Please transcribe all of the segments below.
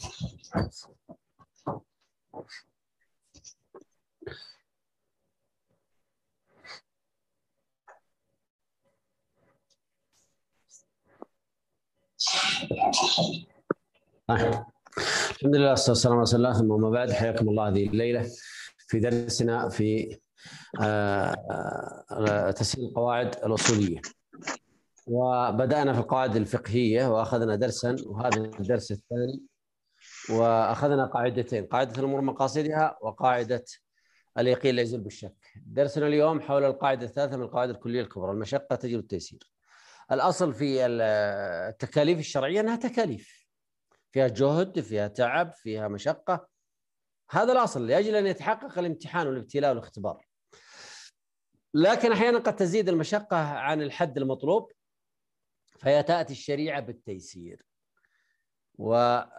الحمد لله والصلاة والسلام على رسول الله، ثم ما بعد. حياكم الله هذه الليلة في درسنا في تسهيل القواعد الأصولية. وبدأنا في القواعد الفقهية وأخذنا درسا، وهذا الدرس الثاني، وأخذنا قاعدتين: قاعدة الأمور مقاصدها وقاعدة اليقين لا يزول بالشك. درسنا اليوم حول القاعدة الثالثة من القواعد الكلية الكبرى: المشقة تجلب التيسير. الأصل في التكاليف الشرعية أنها تكاليف فيها جهد، فيها تعب، فيها مشقة. هذا الأصل لأجل أن يتحقق الامتحان والابتلاء والاختبار. لكن أحيانا قد تزيد المشقة عن الحد المطلوب، فهي تأتي الشريعة بالتيسير. وتجد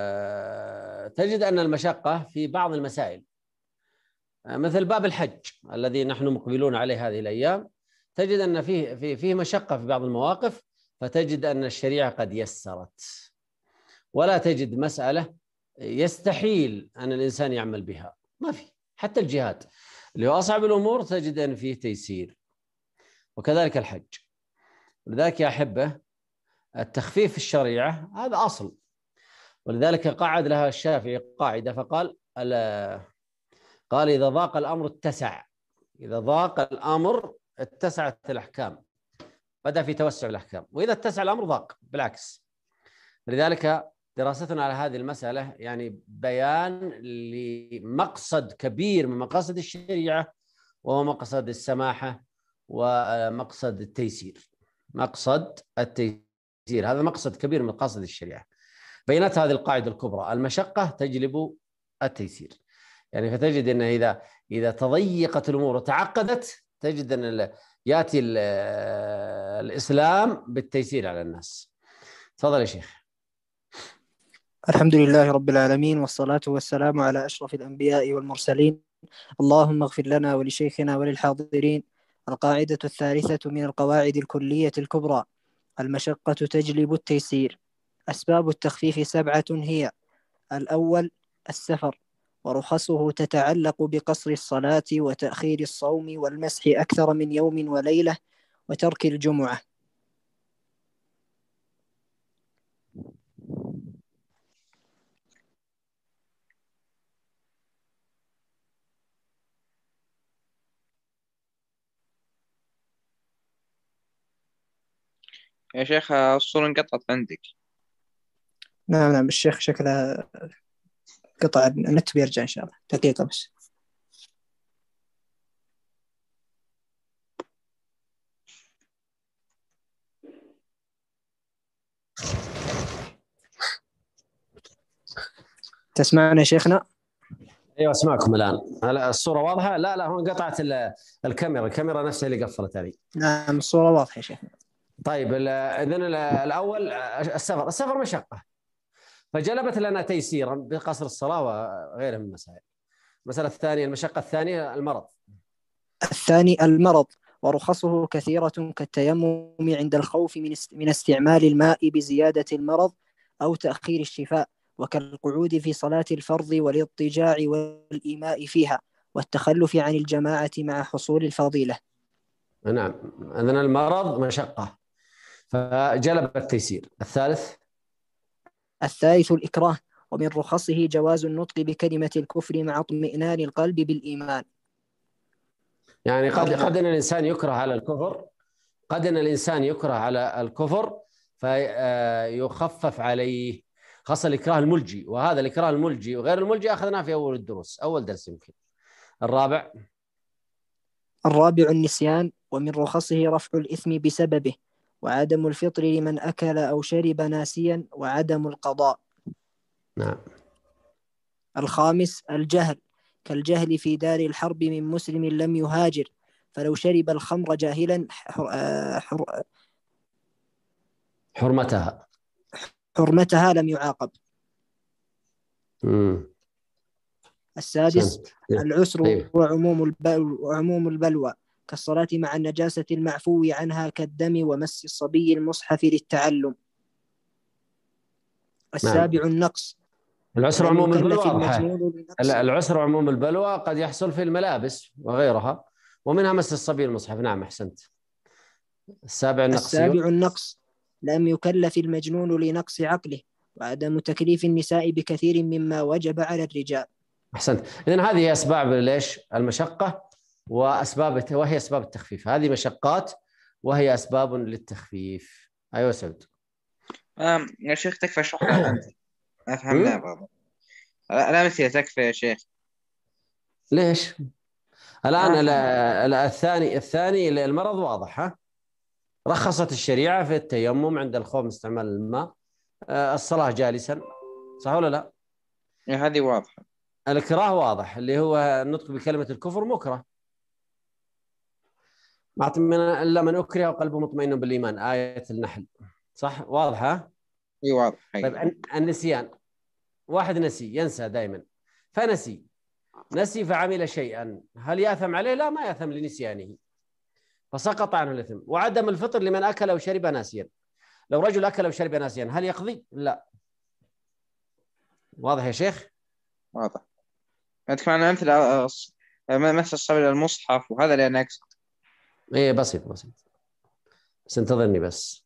أن المشقة في بعض المسائل مثل باب الحج الذي نحن مقبلون عليه هذه الأيام، تجد أن فيه مشقة في بعض المواقف، فتجد أن الشريعة قد يسرت، ولا تجد مسألة يستحيل أن الإنسان يعمل بها، ما في. حتى الجهاد اللي هو أصعب الأمور تجد أن فيه تيسير، وكذلك الحج. لذلك يا أحبة، التخفيف في الشريعة هذا أصل، ولذلك قعد لها الشافعي قاعدة فقال: إذا ضاق الأمر اتسع. إذا ضاق الأمر اتسعت الأحكام، بدأ في توسع الأحكام، وإذا اتسع الأمر ضاق بالعكس. لذلك دراستنا على هذه المسألة يعني بيان لمقصد كبير من مقاصد الشريعة، وهو مقصد السماحة ومقصد التيسير. مقصد التيسير هذا مقصد كبير من مقاصد الشريعة. بينت هذه القاعدة الكبرى: المشقة تجلب التيسير. يعني فتجد أن إذا تضيقت الأمور وتعقدت، تجد أن يأتي الإسلام بالتيسير على الناس. تفضل يا شيخ. الحمد لله رب العالمين، والصلاة والسلام على أشرف الأنبياء والمرسلين. اللهم اغفر لنا ولشيخنا وللحاضرين. القاعدة الثالثة من القواعد الكلية الكبرى: المشقة تجلب التيسير. أسباب التخفيف 7 هي: الأول السفر، ورخصه تتعلق بقصر الصلاة وتأخير الصوم والمسح أكثر من يوم وليلة وترك الجمعة. يا شيخ الصورة انقطعت عندك. نعم الشيخ شكله قطع النت، بيرجع إن شاء الله. دقيقة بس. تسمعنا شيخنا؟ ايوه اسمعكم الان. الصوره واضحه؟ لا هو انقطعت الكاميرا نفسها اللي قفلت هذه. نعم الصورة واضحة يا شيخنا. طيب اذن الاول السفر مشقه، فجلبت لنا تيسيرا بقصر الصلاه وغيرها من المسائل. المساله الثانيه، المشقه الثانيه المرض. الثاني المرض، ورخصه كثيرة كالتيمم عند الخوف من استعمال الماء بزيادة المرض أو تأخير الشفاء، وكالقعود في صلاة الفرض والاضطجاع والإيماء فيها، والتخلف عن الجماعة مع حصول الفضيلة. نعم، إذن المرض مشقة فجلب التيسير. الثالث الإكراه، ومن رخصه جواز النطق بكلمة الكفر مع اطمئنان القلب بالإيمان. يعني قد أن الإنسان يكره على الكفر، فيخفف عليه، خاصة الإكراه الملجي. وهذا الإكراه الملجي وغير الملجي أخذناه في أول الدروس، أول درس يمكن. الرابع النسيان، ومن رخصه رفع الإثم بسببه، وعدم الفطر لمن أكل أو شرب ناسيا، وعدم القضاء. نعم. الخامس الجهل، كالجهل في دار الحرب من مسلم لم يهاجر، فلو شرب الخمر جاهلا حرمتها لم يعاقب. السادس العسر وعموم البلوى، كالصلاة مع النجاسة المعفو عنها كالدم ومس الصبي المصحف للتعلم. السابع النقص، العسر لم عموم البلوى يكلف واضحة. المجنون لنقص. العسر عموم البلوى قد يحصل في الملابس وغيرها، ومنها مس الصبي المصحف. نعم أحسنت. السابع النقص. السابع النقص. لم يكلف المجنون لنقص عقله، وعدم تكليف النساء بكثير مما وجب على الرجال. أحسنت. إذن هذه هي أسباب ليش المشقة وهي أسباب التخفيف. هذه مشقات وهي أسباب للتخفيف. أيوة سعود. يا شيخ تكفى شرح الأمثلة، أفهمنا بعض. الأمثلة تكفى يا شيخ. ليش؟ الآن الثاني المرض واضح. ها؟ رخصت الشريعة في التيمم عند الخوف من استعمال الماء. الصلاة جالسا، صح ولا لا؟ هذه واضحة. الإكراه واضح، اللي هو النطق بكلمة الكفر مكره. ما أعطي إلا من أكره وقلبه مطمئن بالإيمان، آية النحل. صح؟ واضحة؟ اي واضح. طيب النسيان، واحد نسي، ينسى دائما، نسي فعمل شيئا، هل يأثم عليه؟ لا، ما يأثم لنسيانه، فسقط عنه الإثم. وعدم الفطر لمن أكل أو شرب ناسيا. لو رجل أكل أو شرب ناسيا هل يقضي؟ لا. واضح يا شيخ؟ واضح. عندك معنا أمثلة مثل الصبر المصحف وهذا اللي أنا أقصد. إيه بسيط بس انتظرني بس.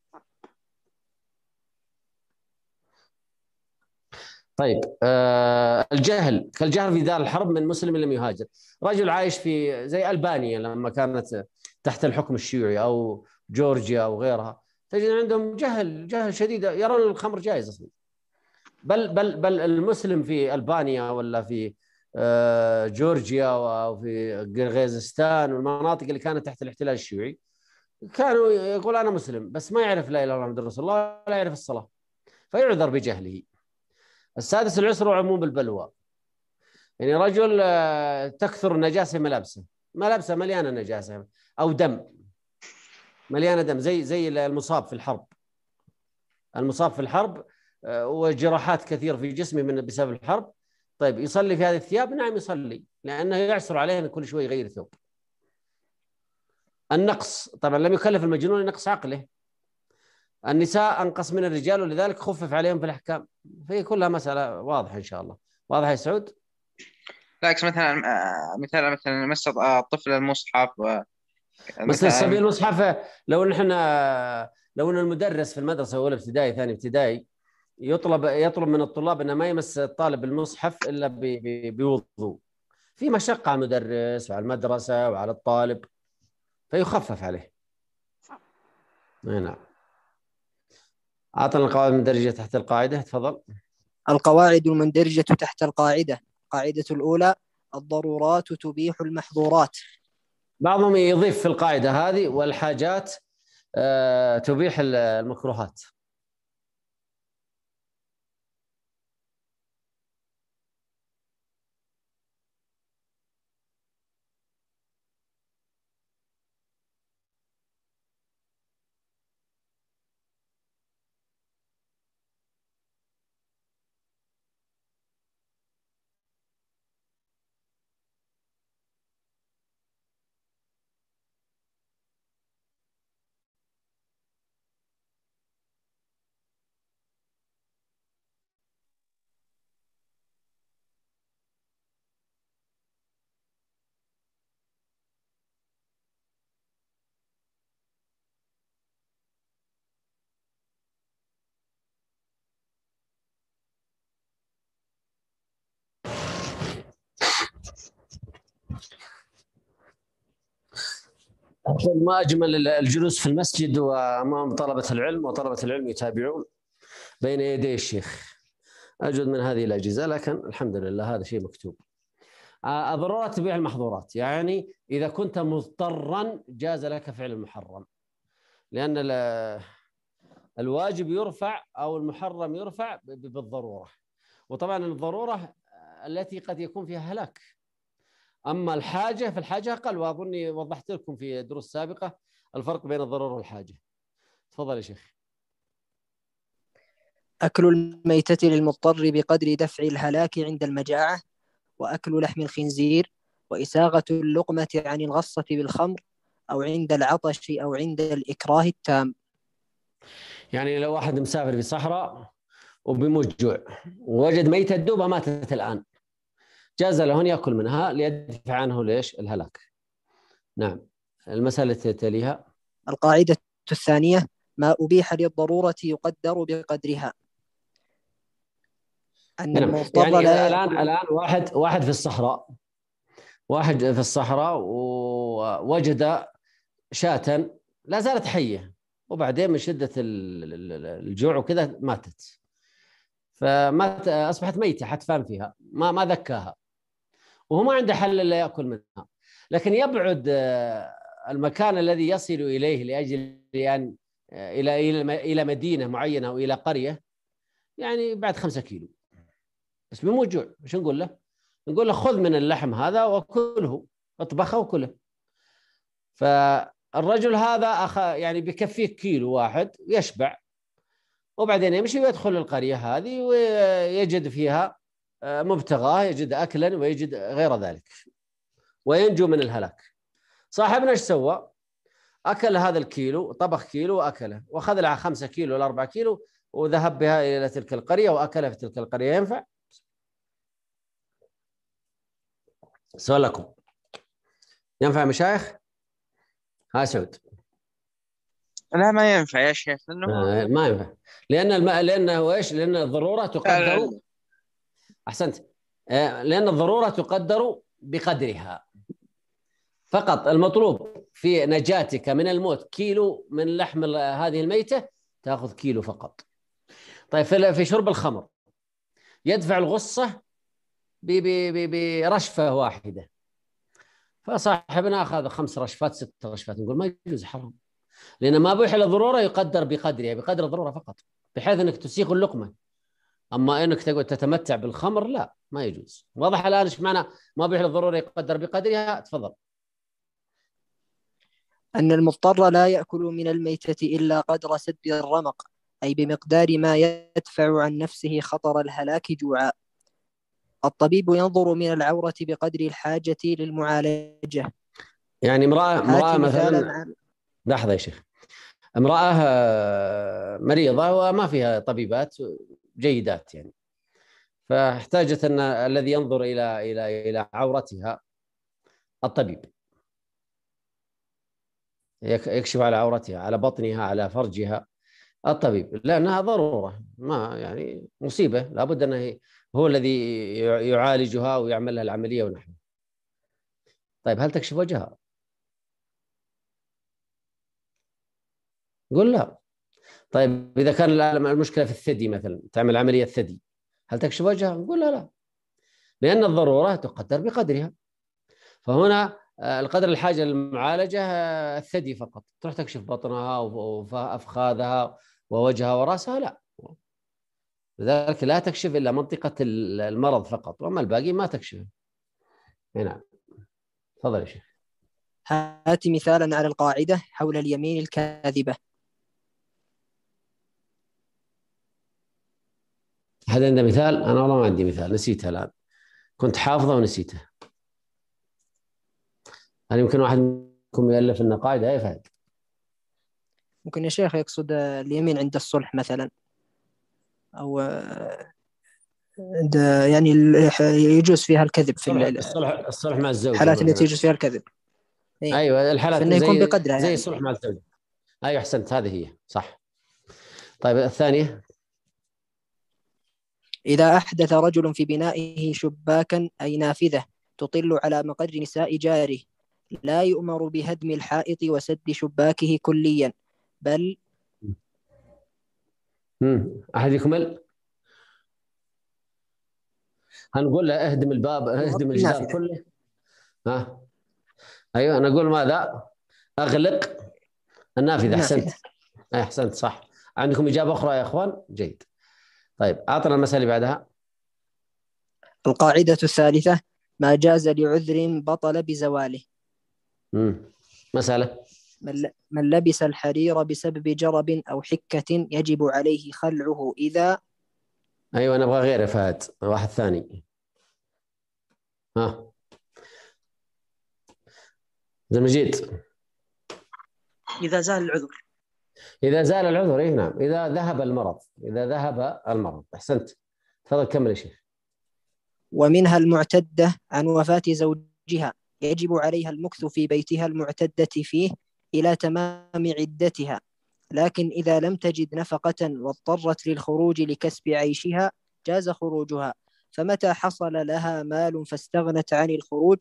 طيب الجهل كالجهل في دار الحرب من مسلم لم يهاجر. رجل عايش في زي ألبانيا لما كانت تحت الحكم الشيوعي، أو جورجيا أو غيرها، تجد عندهم جهل شديد، يرون الخمر جائز أصلا. بل المسلم في ألبانيا ولا في جورجيا أو في قرغيزستان والمناطق اللي كانت تحت الاحتلال الشيوعي، كانوا يقول أنا مسلم بس ما يعرف لا إله إلا الله محمد رسول الله ولا يعرف الصلاة، فيعذر بجهله. السادس العسر وعموم بالبلوى. يعني رجل تكثر النجاسة ملابسه مليانة نجاسة أو دم، مليانة دم، زي المصاب في الحرب وجراحات كثير في جسمه بسبب الحرب. طيب يصلي في هذه الثياب؟ نعم يصلي، لأنه يعسر عليه أن كل شوي يغير ثوب. النقص طبعا لم يكلف المجنون لنقص عقله. النساء أنقص من الرجال ولذلك خفف عليهم في الأحكام. فهي كلها مسألة واضحة إن شاء الله. واضح يا سعود؟ بالعكس مثلا مس الطفل المصحف مثل الصبي المصحف، لو ان المدرس في المدرسه اولى ابتدائي ثاني ابتدائي يطلب من الطلاب انه ما يمس الطالب المصحف الا بوضوء، في مشقه على المدرس وعلى المدرسه وعلى الطالب، فيخفف عليه. نعم. اعطنا القواعد المندرجه تحت القاعده، تفضل. القواعد المندرجة تحت القاعدة. القاعدة الأولى: الضرورات تبيح المحظورات. بعضهم يضيف في القاعده هذه: والحاجات تبيح المكروهات. ما أجمل الجلوس في المسجد وأمام طلبة العلم، وطلبة العلم يتابعون بين يدي الشيخ. أجود من هذه الأجهزة، لكن الحمد لله هذا شيء مكتوب. الضرورات تبيح المحظورات، يعني إذا كنت مضطرا جاز لك فعل المحرم، لأن الواجب يرفع أو المحرم يرفع بالضرورة، وطبعا الضرورة التي قد يكون فيها هلاك. أما الحاجة فالحاجة أقل، وأظني وضحت لكم في دروس سابقة الفرق بين الضرورة والحاجة. تفضل يا شيخ. أكل الميتة للمضطر بقدر دفع الهلاك عند المجاعة، وأكل لحم الخنزير، وإساغة اللقمة عن الغصة بالخمر، أو عند العطش أو عند الإكراه التام. يعني لو واحد مسافر في صحراء وبيموت جوع، ووجد ميتة دوبها ماتت الآن، جاز له أن يأكل منها ليدفع عنه ليش؟ الهلاك. نعم. المسألة تليها. القاعدة الثانية: ما أبيح للضرورة يقدر بقدرها. أن نعم. المضطر يعني لا الآن واحد في الصحراء، واحد في الصحراء ووجد شاة لا زالت حية، وبعدين من شدة الجوع وكذا ماتت، فمات، أصبحت ميتة حتفان فيها، ما ذكاها، وهو ما عنده حل إلا يأكل منها، لكن يبعد المكان الذي يصل إليه لأجل أن إلى مدينة معينة أو إلى قرية، يعني بعد 5 كيلو، بس بيموت جوع. وش نقول له؟ نقول له خذ من اللحم هذا وكله، اطبخه وكله. فالرجل هذا يعني بيكفيه كيلو واحد يشبع، وبعدين يمشي ويدخل القرية هذه ويجد فيها مبتغاه، يجد أكلا ويجد غير ذلك، وينجو من الهلاك. صاحبنا ايش سوى؟ أكل هذا الكيلو، طبخ كيلو وأكله، وأخذ له 5 كيلو ولا 4 كيلو وذهب بها إلى تلك القرية وأكلها في تلك القرية. ينفع؟ سؤالكم ينفع مشايخ؟ ها سعود. لا ما ينفع يا شيخ، لأنه ما ينفع، لأنه ايش؟ لأن الضرورة تقدر. أحسنت. لأن الضرورة تقدر بقدرها فقط. المطلوب في نجاتك من الموت كيلو من لحم هذه الميتة، تأخذ كيلو فقط. طيب في شرب الخمر يدفع الغصة برشفة واحدة، فصاحبنا أخذ 5 رشفات 6 رشفات، نقول ما يجوز، حرام، لأن ما بيح الضرورة يقدر بقدرها، بقدر الضرورة فقط، بحيث أنك تسيق اللقمة. أما أنك تقعد تتمتع بالخمر لا، ما يجوز. واضح الآن إيش معنى ما بيح الضرورة يقدر بقدرها؟ تفضل. أن المضطر لا يأكل من الميتة إلا قدر سد الرمق، أي بمقدار ما يدفع عن نفسه خطر الهلاك جوعا. الطبيب ينظر من العورة بقدر الحاجة للمعالجة. يعني امرأة مثلا، عن... لحظة يا شيخ، امرأة مريضة وما فيها طبيبات جيدات يعني، فاحتاجت أن الذي ينظر إلى عورتها الطبيب، يكشف على عورتها، على بطنها، على فرجها، الطبيب، لأنها ضرورة، ما يعني مصيبة، لابد أنه هو الذي يعالجها ويعمل لها العملية ونحن. طيب هل تكشف وجهها؟ قل لا. طيب إذا كان المشكلة في الثدي مثلا، تعمل عملية ثدي، هل تكشف وجهها؟ نقول لا، لأن الضرورة تقدر بقدرها. فهنا القدر الحاجة للمعالجة الثدي فقط، تروح تكشف بطنها وأفخاذها ووجهها ورأسها لا، لذلك لا تكشف إلا منطقة المرض فقط، وأما الباقي ما تكشف. نعم. تفضل يا شيخ. هات مثالا على القاعدة حول اليمين الكاذبة. هذا عنده مثال؟ أنا والله ما عندي مثال، نسيتها الآن، كنت حافظه ونسيته. هل يمكن واحد منكم يألف لنا قاعدة يا فهد؟ ممكن يا شيخ يقصد اليمين عند الصلح مثلا، أو عند يعني يجوز فيها الكذب في الصلح مع الزوجة الحالات التي مثلا. يجوز فيها الكذب. إيه؟ أيوة الحالات فإنه يكون بقدرها زي يعني. الصلح مع الزوجة. أيوة أحسنت، هذه هي صح. طيب الثانية: إذا أحدث رجل في بنائه شباكا أي نافذة تطل على مقر نساء جاره، لا يؤمر بهدم الحائط وسد شباكه كليا، بل أحد يكمل؟ هنقول له اهدم الباب، اهدم يغطي الجدار النافذة. كله. ها ايوه، انا اقول ماذا؟ اغلق النافذه. احسنت، النافذة. احسنت صح. عندكم اجابه اخرى يا اخوان؟ جيد. طيب اعطنا المساله اللي بعدها. القاعدة الثالثة: ما جاز لعذر بطل بزواله. مساله. من لبس الحرير بسبب جرب أو حكة يجب عليه خلعه إذا. ايوه نبغى غيره فهد، واحد ثاني. ها زي مجيد. إذا زال العذر. إذا زال العذر، إيه نعم، إذا ذهب المرض، إذا ذهب المرض. أحسنت. تفضل كمل يا شيخ. ومنها المعتدة عن وفاة زوجها، يجب عليها المكث في بيتها المعتدة فيه إلى تمام عدتها، لكن إذا لم تجد نفقة واضطرت للخروج لكسب عيشها جاز خروجها. فمتى حصل لها مال فاستغنت عن الخروج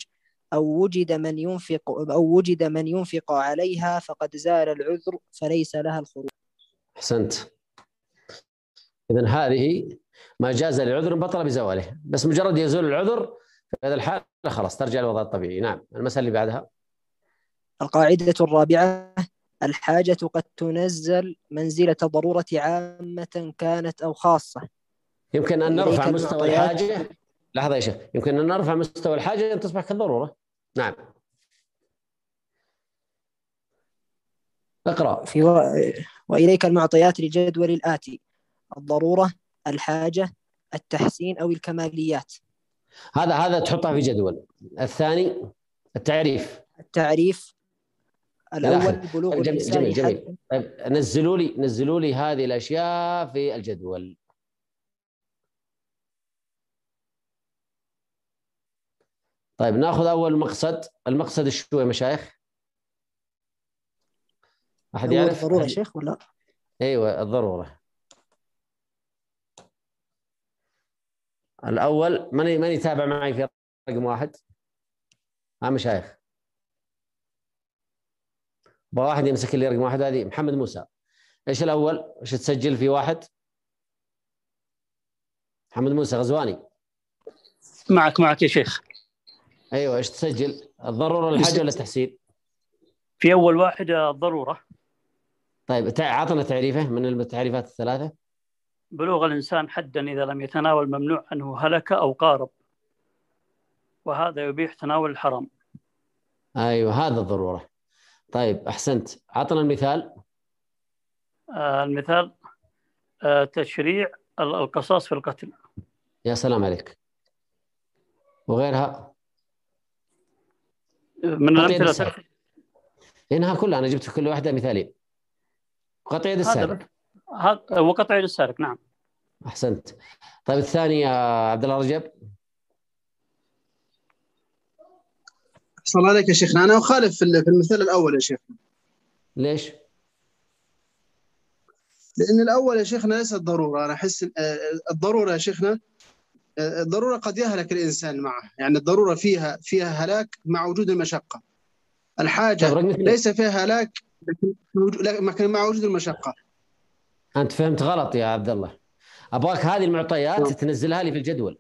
أو وجد من ينفق عليها فقد زال العذر فليس لها الخروج. أحسنت. إذن هذه ما جاز للعذر بطل بزواله، بس مجرد يزول العذر في هذا الحال خلاص ترجع للوضع الطبيعي. نعم. المسألة اللي بعدها. القاعدة الرابعة: الحاجة قد تنزل منزلة ضرورة عامة كانت أو خاصة. يمكن أن نرفع وإليك مستوى المعطيات. الحاجة. لحظة يا شيخ، يمكن أن نرفع مستوى الحاجة أن تصبح كالضرورة. نعم. اقرأ. وإليك المعطيات للجدول الآتي: الضرورة، الحاجة، التحسين أو الكماليات. هذا تحطها في جدول. الثاني التعريف. التعريف الأول: بلوغ جميل الإنسان جميل جميل. حد. طيب نزلوا لي هذه الأشياء في الجدول. طيب ناخذ أول مقصد. المقصد شو يا مشايخ؟ أحد يعرف؟ الضرورة يا شيخ ولا؟ أيوة الضرورة. الأول من يتابع معي في رقم واحد؟ مشايخ، واحد يمسك لي رقم واحد. هذه محمد موسى. ايش الاول؟ ايش تسجل في واحد؟ محمد موسى غزواني. معك يا شيخ. ايوه، ايش تسجل؟ الضروره للحاجه ولا التحسين؟ في اول واحد الضروره. طيب عطنا تعريفه من التعريفات الثلاثه. بلوغ الانسان حدا اذا لم يتناول ممنوع عنه هلك او قارب، وهذا يبيح تناول الحرام. ايوه هذا الضروره. طيب احسنت. عطنا المثال. المثال تشريع القصاص في القتل. يا سلام عليك. وغيرها من الأمثلة. إنها كلها أنا جبت كل واحدة مثالين. قطع يد السارق. هذا وقطع يد السارق. نعم. أحسنت. طيب الثاني يا عبد الله رجب. أحسن عليك يا شيخنا. أنا أخالف في المثال الأول يا شيخنا. ليش؟ لأن الأول يا شيخنا ليست ضرورة. أنا أحس الضرورة يا شيخنا، الضرورة قد يهلك الإنسان معه، يعني الضرورة فيها هلاك مع وجود المشقة. الحاجة ليس فيها هلاك لكن مع وجود المشقة. أنت فهمت غلط يا عبد الله. أبغاك هذه المعطيات تنزلها لي في الجدول.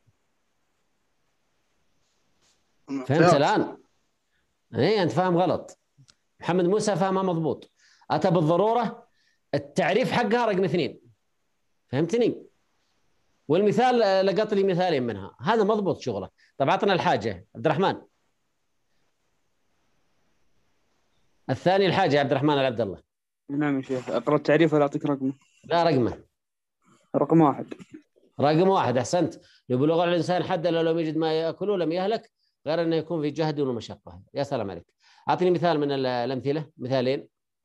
فهمت الآن؟ إيه أنت فاهم غلط. محمد موسى فهمها مضبوط. أتى بالضرورة التعريف حقها رقم 2. فهمتني؟ والمثال لقط لي مثالين منها. هذا مضبوط شغله. طب عطنا الحاجة عبد الرحمن. الثاني الحاجة يا عبد الرحمن العبد الله. نعم يا شيخ. أقرأ التعريف ولا أعطيك رقمه؟ لا رقمه. رقم 1. رقم 1 أحسنت. لبلوغ الإنسان حدا لو لم يجد ما يأكله لم يهلك غير أنه يكون في جهد ومشقة. يا سلام عليك. أعطني مثال من الأمثلة. مثالين.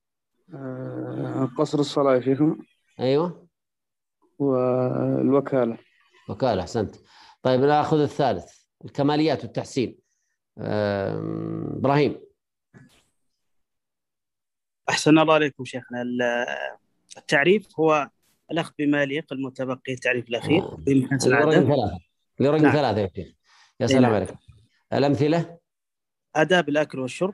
قصر الصلاة يا شيخنا. أيوة. والوكالة. وكالة. أحسنت. طيب نأخذ الثالث. الكماليات والتحسين. إبراهيم. أحسن الله عليكم شيخنا. التعريف هو الأخذ بما يليق المتبقي. التعريف الأخير بإمكان العدد. لرقم 3 يا شيخ. يا سلام عليك. الأمثلة. آداب الأكل والشرب.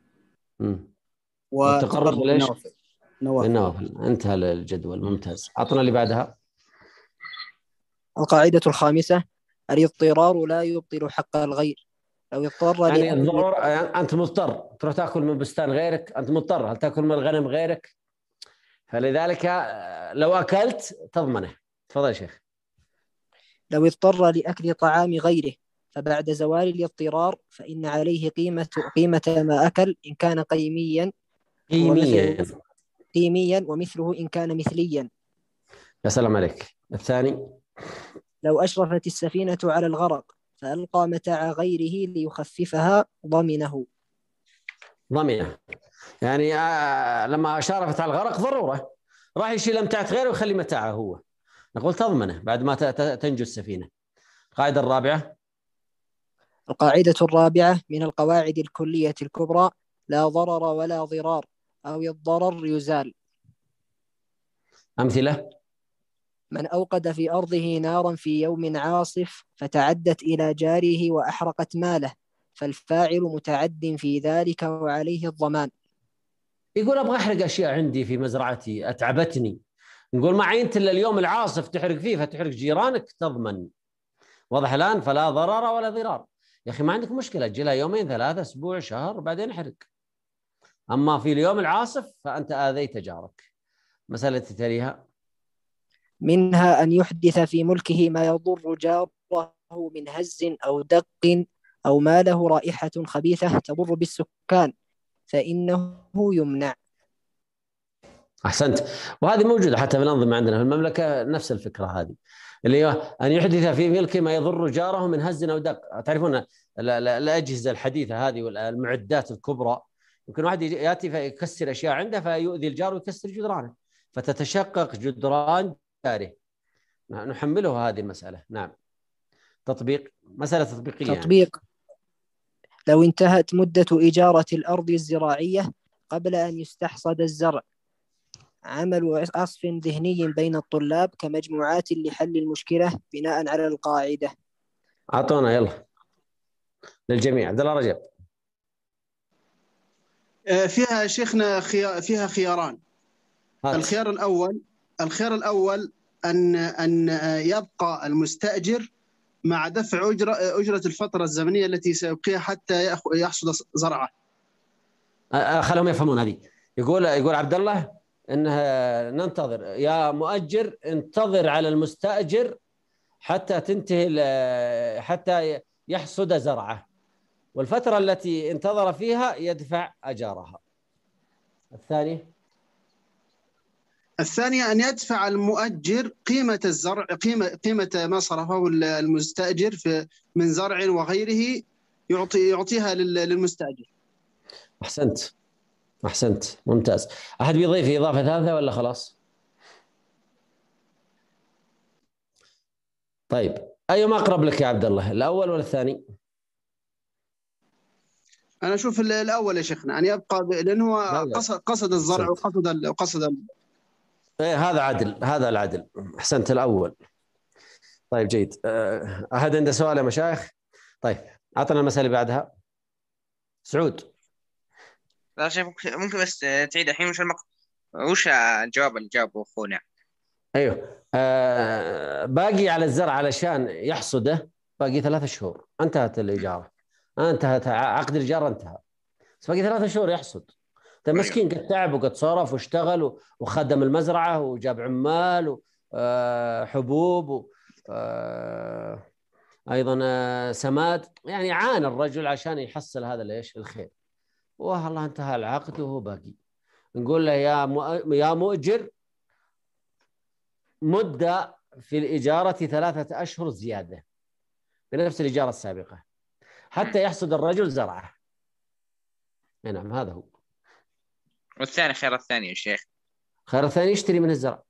والتقرب بالنوافل. النوافل. انتهى الجدول. ممتاز. عطنا اللي بعدها. القاعدة الخامسة: الاضطرار لا يبطل حق الغير. لو اضطر يعني الضرورة، أنت مضطر تروح تأكل من بستان غيرك، أنت مضطر هل تأكل من الغنم غيرك، فلذلك لو أكلت تضمنه. تفضل يا شيخ. لو اضطر لأكل طعام غيره فبعد زوال الاضطرار فإن عليه قيمة ما أكل إن كان قيميا ومثله إن كان مثليا. يا سلام عليك. الثاني: لو أشرفت السفينة على الغرق فألقى متاع غيره ليخففها ضمنه. يعني لما شارفت على الغرق ضرورة، راح يشيل أمتعة غيره ويخلي متاعه هو، نقول تضمنه بعد ما تنجو السفينة. القاعدة الرابعة. القاعدة الرابعة من القواعد الكلية الكبرى: لا ضرر ولا ضرار، أو الضرر يزال. أمثلة. من أوقد في أرضه نارا في يوم عاصف فتعدت إلى جاره وأحرقت ماله، فالفاعل متعد في ذلك وعليه الضمان. يقول أبغى أحرق أشياء عندي في مزرعتي أتعبتني، نقول ما عينت إلا اليوم العاصف تحرق فيه فتحرق جيرانك، تضمن. واضح الآن؟ فلا ضرر ولا ضرار. يا أخي ما عندك مشكلة تجيلها يومين 3 أسبوع شهر وبعدين احرق، أما في اليوم العاصف فأنت آذيت جارك. مسألة تليها. منها أن يحدث في ملكه ما يضر جاره من هز أو دق، أو ما له رائحة خبيثة تضر بالسكان، فإنه يمنع. أحسنت. وهذه موجودة حتى في الأنظمة عندنا في المملكة، نفس الفكرة هذه اللي هي أن يحدث في ملكه ما يضر جاره من هز أو دق. تعرفون الأجهزة الحديثة هذه والمعدات الكبرى، يمكن واحد يأتي فيكسر أشياء عنده فيؤذي الجار ويكسر جدرانه فتتشقق جدران جاره، نحمله هذه المسألة. نعم. تطبيق، مسألة تطبيقية. تطبيق يعني. لو انتهت مدة إجارة الأرض الزراعية قبل أن يستحصد الزرع، عمل عصف ذهني بين الطلاب كمجموعات لحل المشكلة بناء على القاعدة. أعطونا يلا للجميع. عبد الله رجب. فيها شيخنا فيها خياران. الخيار الأول أن يبقى المستأجر مع دفع أجرة الفترة الزمنية التي سيبقيها حتى يحصد زرعه. خلهم يفهمون هذه. يقول عبد الله إنه ننتظر يا مؤجر، انتظر على المستأجر حتى تنتهي، حتى يحصد زرعه، والفترة التي انتظر فيها يدفع أجارها. الثانية أن يدفع المؤجر قيمة الزرع، قيمة ما صرفه المستأجر من زرع وغيره، يعطيها للمستأجر. أحسنت ممتاز. أحد بيضيف إضافة ثالثة ولا خلاص؟ طيب أيما أقرب لك يا عبد الله، الأول ولا الثاني؟ أنا أشوف الأول يا شيخنا، أن يبقى لأنه قصد الزرع وقصد إيه هذا العدل. أحسنت الأول. طيب جيد. أحد عنده سؤال يا مشايخ؟ طيب أعطنا المسألة اللي بعدها. سعود. لا شيء ممكن بس تعيد الحين وش الجواب اللي جابه أخونا؟ أيوه. باقي على الزرع علشان يحصده باقي 3 شهور، انتهت الإجارة، انتهت عقد الإجارة انتهى، بس باقي 3 شهور يحصد. طيب مسكين قد تعب وقد صرف واشتغل وخدم المزرعة وجاب عمال وحبوب أيضا سماد، يعني عانى الرجل عشان يحصل هذا ليش الخير، والله انتهى العقد وهو باقي. نقول له يا مؤجر مدة في الإجارة 3 أشهر زيادة بنفس الإجارة السابقة حتى يحصد الرجل زرعه. نعم هذا هو. والثاني خير الثاني يا شيخ؟ خير الثاني يشتري من الزرع،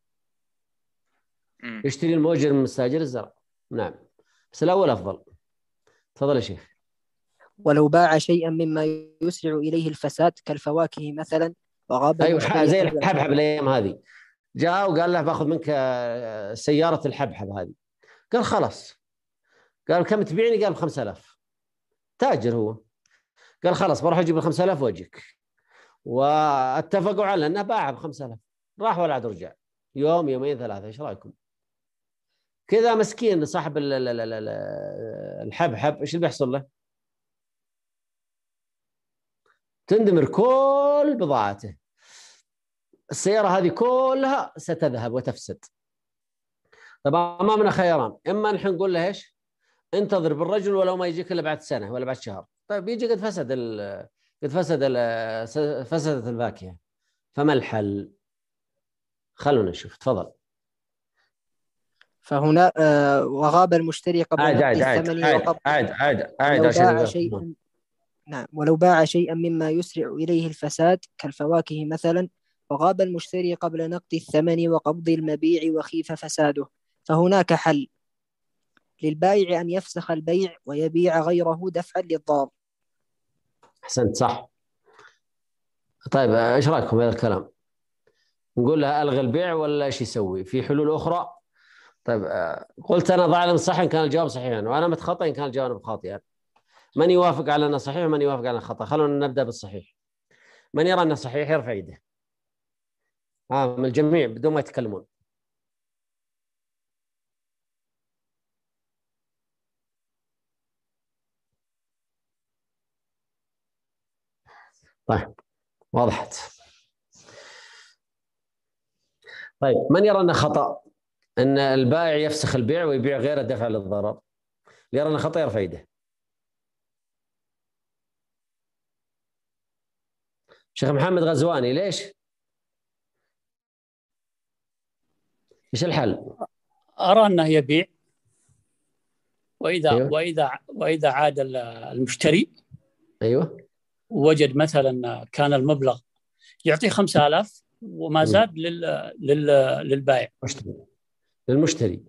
يشتري المؤجر من المستاجر الزرع. نعم بس الأول أفضل. تفضل يا شيخ. ولو باع شيئا مما يسرع إليه الفساد كالفواكه مثلا وغاب أيوة زي الحبحب الأيام هذه، جاء وقال له باخذ منك سيارة الحبحب هذه، قال خلاص. قال كم تبيعني؟ قال ب5000. تاجر هو، قال خلاص بروح أجيب ال5000 وأجيك، واتفقوا على أنه باعها ب5000. راح ولا عاد رجع، يوم يومين 3. إيش رأيكم؟ كذا مسكين صاحب الحبحب إيش اللي بيحصل له؟ تندمر كل بضاعته، السيارة هذه كلها ستذهب وتفسد. طبعا أمامنا خياران، إما نحن نقول له إيش؟ انتظر بالرجل ولو ما يجيك إلا بعد سنة ولا بعد شهر. طيب يجي قد فسدت الفاكهة، فما الحل؟ خلونا نشوف. تفضل. فهنا وغاب المشتري قبل نقد الثمن ولو باع شيئا مما يسرع إليه الفساد كالفواكه مثلا وغاب المشتري قبل نقد الثمن وقبض المبيع وخيف فساده، فهناك حل للبائع أن يفسخ البيع ويبيع غيره دفعا للضرر. أحسنت، صح. طيب إيش رأيكم بهذا الكلام؟ نقول له ألغي البيع ولا إيش يسوي؟ في حلول أخرى؟ طيب قلت أنا ضع لي صح إن كان الجواب صحيحا، وأنا متخطئ إن كان الجواب خاطئا. من يوافق على أنه صحيح ومن يوافق على أنه خطأ؟ خلونا نبدأ بالصحيح. من يرى أنه صحيح يرفع يده. من الجميع بدون ما يتكلمون. طيب وضحت. طيب من يرى أنه خطأ؟ أن البائع يفسخ البيع ويبيع غيره دفع للضرر. اللي يرى أنه خطأ يرفع يده. شيخ محمد غزواني، ليش؟ ايش الحل؟ أرى أنه يبيع، أيوة. وإذا عاد المشتري أيوة. وجد مثلا كان المبلغ يعطيه 5000 وما زاد للبائع. للمشتري.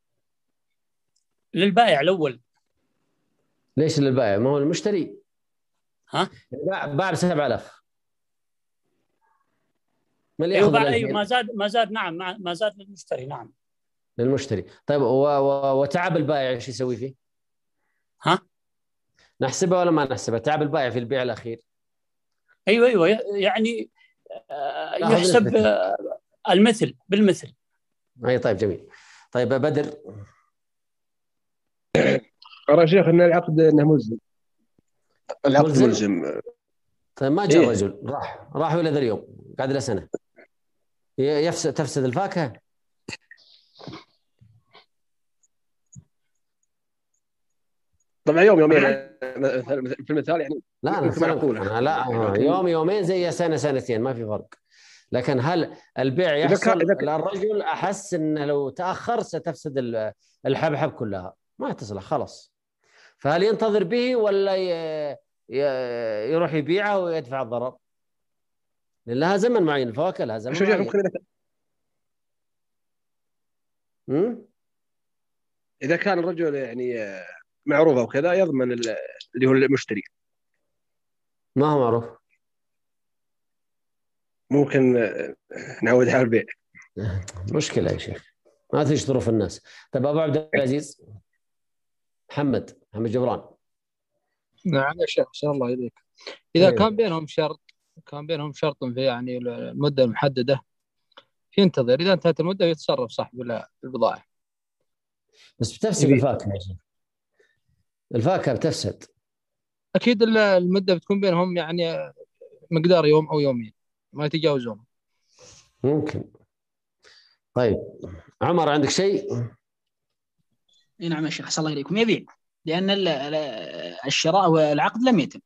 للبائع الأول. ليش للبائع؟ ما هو المشتري. باع ب 7000. ما اللي ياخذ أيوة ما زاد نعم، ما زاد للمشتري. نعم للمشتري. طيب وتعب البائع ايش يسوي فيه؟ نحسبه ولا ما نحسبه؟ تعب البائع في البيع الأخير. أيوة يعني يحسب المثل بالمثل. أي طيب جميل. طيب بدر. أرى شيخ أن العقد أنه ملزم. العقد ملزم. طيب ما جاء رجل راح ولد اليوم قاعد له سنة تفسد الفاكهة. طبعا يومين في المثال يعني. لا يوم يومين زي سنة سنتين ما في فرق. لكن هل البيع يحصل الرجل أحس أنه لو تأخر ستفسد الحبحب كلها ما تصلح خلاص، فهل ينتظر به ولا يروح يبيعه ويدفع الضرر؟ لها زمن معين، الفواكه لها زمن معين. إذا كان الرجل يعني معروف أو كذا يضمن اللي هو المشتري. ما هو معروف. ممكن نعود على البيع. مشكلة يا شيخ، ما تيجي ظروف الناس. طيب أبو عبد العزيز. محمد جبران. نعم يا شيخ، إن الله يهديك. إذا كان بينهم شرط في يعني المدة المحددة ينتظر، إذا انتهت المدة يتصرف صح بالبضاعة. بس بتفسد الفاكهة يا شيخ. الفاكهة بتفسد. أكيد المدة بتكون بينهم يعني مقدار يوم أو يومين ما يتجاوزون. ممكن. طيب عمر عندك شيء؟ نعم يا شيخ، أحسن الله إليكم. يبيع لأن الشراء والعقد لم يتم.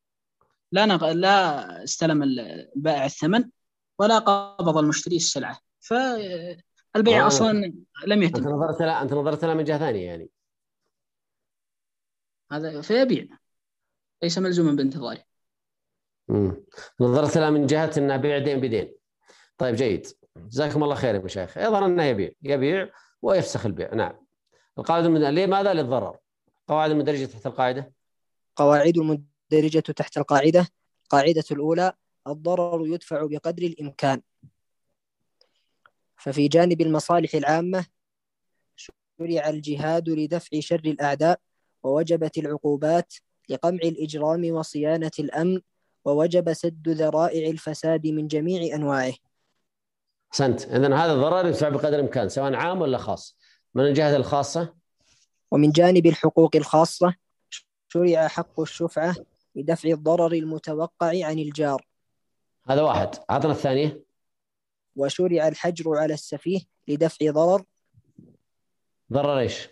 لا استلم البائع الثمن ولا قبض المشتري السلعة، فالبيع أصلا لم يتم. أنت نظرت لها من جهة ثانية يعني. هذا فيبيع ليس ملزوما بانتظاره. نظرت لها من جهة أنه بيع دين بدين. طيب جيد، جزاكم الله خير يا مشايخ. يظهر أنه يبيع ويفسخ البيع. نعم. القاعدة لماذا؟ للضرر. قواعد المندرجة تحت القاعدة. قواعد المندرجة تحت القاعدة. القاعدة الأولى: الضرر يدفع بقدر الإمكان. ففي جانب المصالح العامة شرع الجهاد لدفع شر الأعداء، ووجبت العقوبات لقمع الإجرام وصيانة الأمن، ووجب سد ذرائع الفساد من جميع أنواعه. أحسنت. إذن هذا الضرر يدفع بقدر الإمكان سواء عام ولا خاص. من الجهة الخاصة. ومن جانب الحقوق الخاصة شرع حق الشفعة لدفع الضرر المتوقع عن الجار. هذا واحد. عطنا الثانية. وشرع الحجر على السفيه لدفع ضرر إيش؟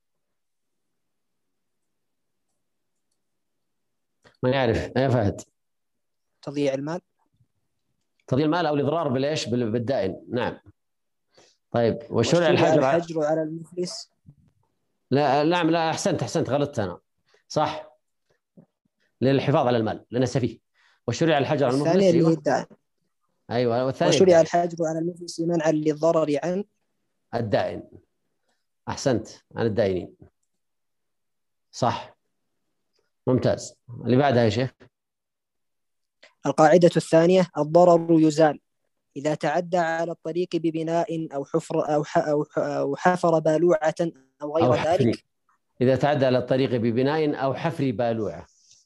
ما يعرف يا فهد. تضييع المال. تضييع المال أو الإضرار بالإيش؟ بالدائن. نعم. طيب وشرع الحجر على المفلس. لا أحسنت غلطت أنا. صح. للحفاظ على المال لأنه سفيه. وشرع الحجر على المفلس. أيوة، والثاني وشرع الدائن. الحجر على المفلس منعا للضرر عن الدائن. أحسنت، عن الدائنين. صح، ممتاز. اللي بعدها يا شيخ. القاعدة الثانية: الضرر يزال إذا تعدى على الطريق ببناء أو حفر أو حفر بالوعة أو غير أو حفر. ذلك. إذا تعدى على الطريق ببناء أو حفر بالوعة.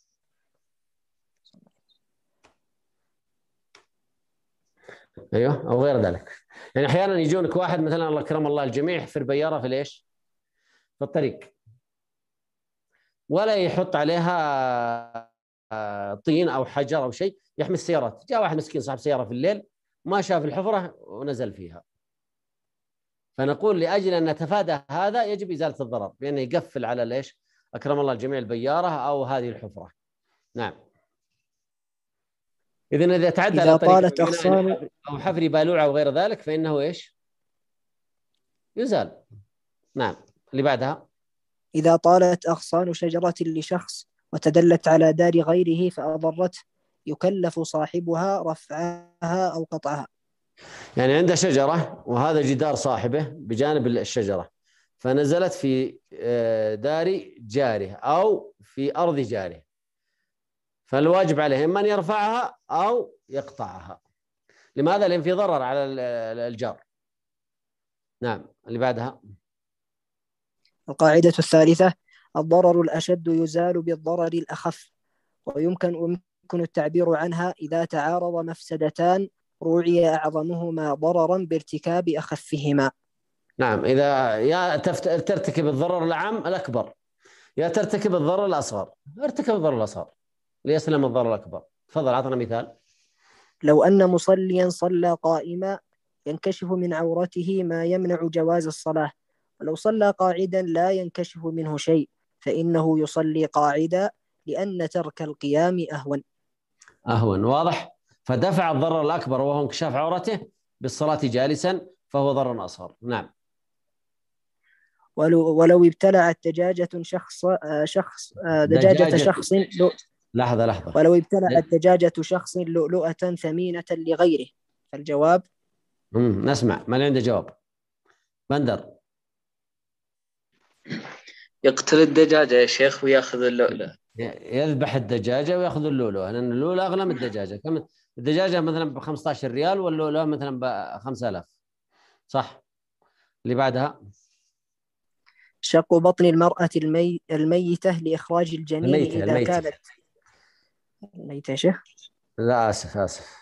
أيوه، أو غير ذلك. يعني أحيانا يجونك واحد مثلا، الله كرم الله الجميع، يحفر بيارة في ليش؟ في الطريق، ولا يحط عليها طين أو حجر أو شيء يحمي السيارات. جاء واحد مسكين صاحب سيارة في الليل ما شاف الحفرة ونزل فيها. فنقول لأجل أن نتفادى هذا يجب إزالة الضرر بأنه يقفل على ليش؟ أكرم الله الجميع البيارة أو هذه الحفرة. نعم. إذن إذا تعدى على طالت أغصان أو حفر بالوعة أو غير ذلك فإنه إيش؟ يزال. نعم. اللي بعدها: إذا طالت أغصان شجرة لشخص وتدلت على دار غيره فأضرته يكلف صاحبها رفعها أو قطعها. يعني عنده شجرة وهذا جدار صاحبه بجانب الشجرة، فنزلت في دار جاره أو في أرض جاره، فالواجب عليه إما أن يرفعها أو يقطعها. لماذا؟ لأن في ضرر على الجار. نعم. اللي بعدها: القاعدة الثالثة: الضرر الأشد يزال بالضرر الأخف، ويمكن التعبير عنها إذا تعارض مفسدتان روعي أعظمهما ضررا بارتكاب أخفهما. نعم. إذا يا ترتكب الضرر الأعم الأكبر يا ترتكب الضرر الأصغر، ارتكب الضرر الأصغر ليسلم الضرر الأكبر. تفضل، أعطنا مثال. لو أن مصليا صلى قائما ينكشف من عورته ما يمنع جواز الصلاة، ولو صلى قاعدا لا ينكشف منه شيء، فإنه يصلي قاعدا لأن ترك القيام أهون. واضح. فدفع الضرر الأكبر وهو انكشاف عورته بالصلاة جالسا، فهو ضرر أصغر. نعم. ولو ابتلعت دجاجة شخص لحظة. ولو ابتلعت دجاجة شخص لؤلؤة ثمينة لغيره، فالجواب. نسمع، ما عنده جواب. بندر. يقتل الدجاجة يا شيخ ويأخذ اللؤلؤة. يذبح الدجاجة ويأخذ اللؤلؤة، لأن اللؤلؤة أغلى من الدجاجة. كم الدجاجة مثلا ب15 ريال واللؤلؤة مثلا ب5000. صح. اللي بعدها: شق بطن المرأة الميتة لإخراج الجنين إذا كانت الميتة يا شيخ. لا، آسف.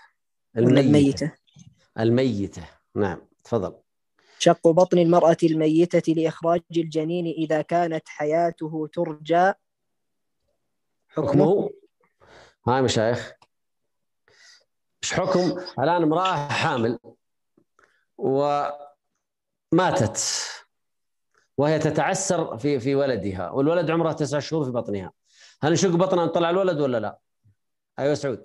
الميتة. نعم، تفضل. شق بطن المرأة الميتة لإخراج الجنين إذا كانت حياته ترجى. حكمه. هاي مشايخ، إيش حكم الآن امرأة حامل وماتت وهي تتعسر في ولدها، والولد عمره 9 شهور في بطنها، هل نشق بطنها نطلع الولد ولا لا؟ أيوة سعود.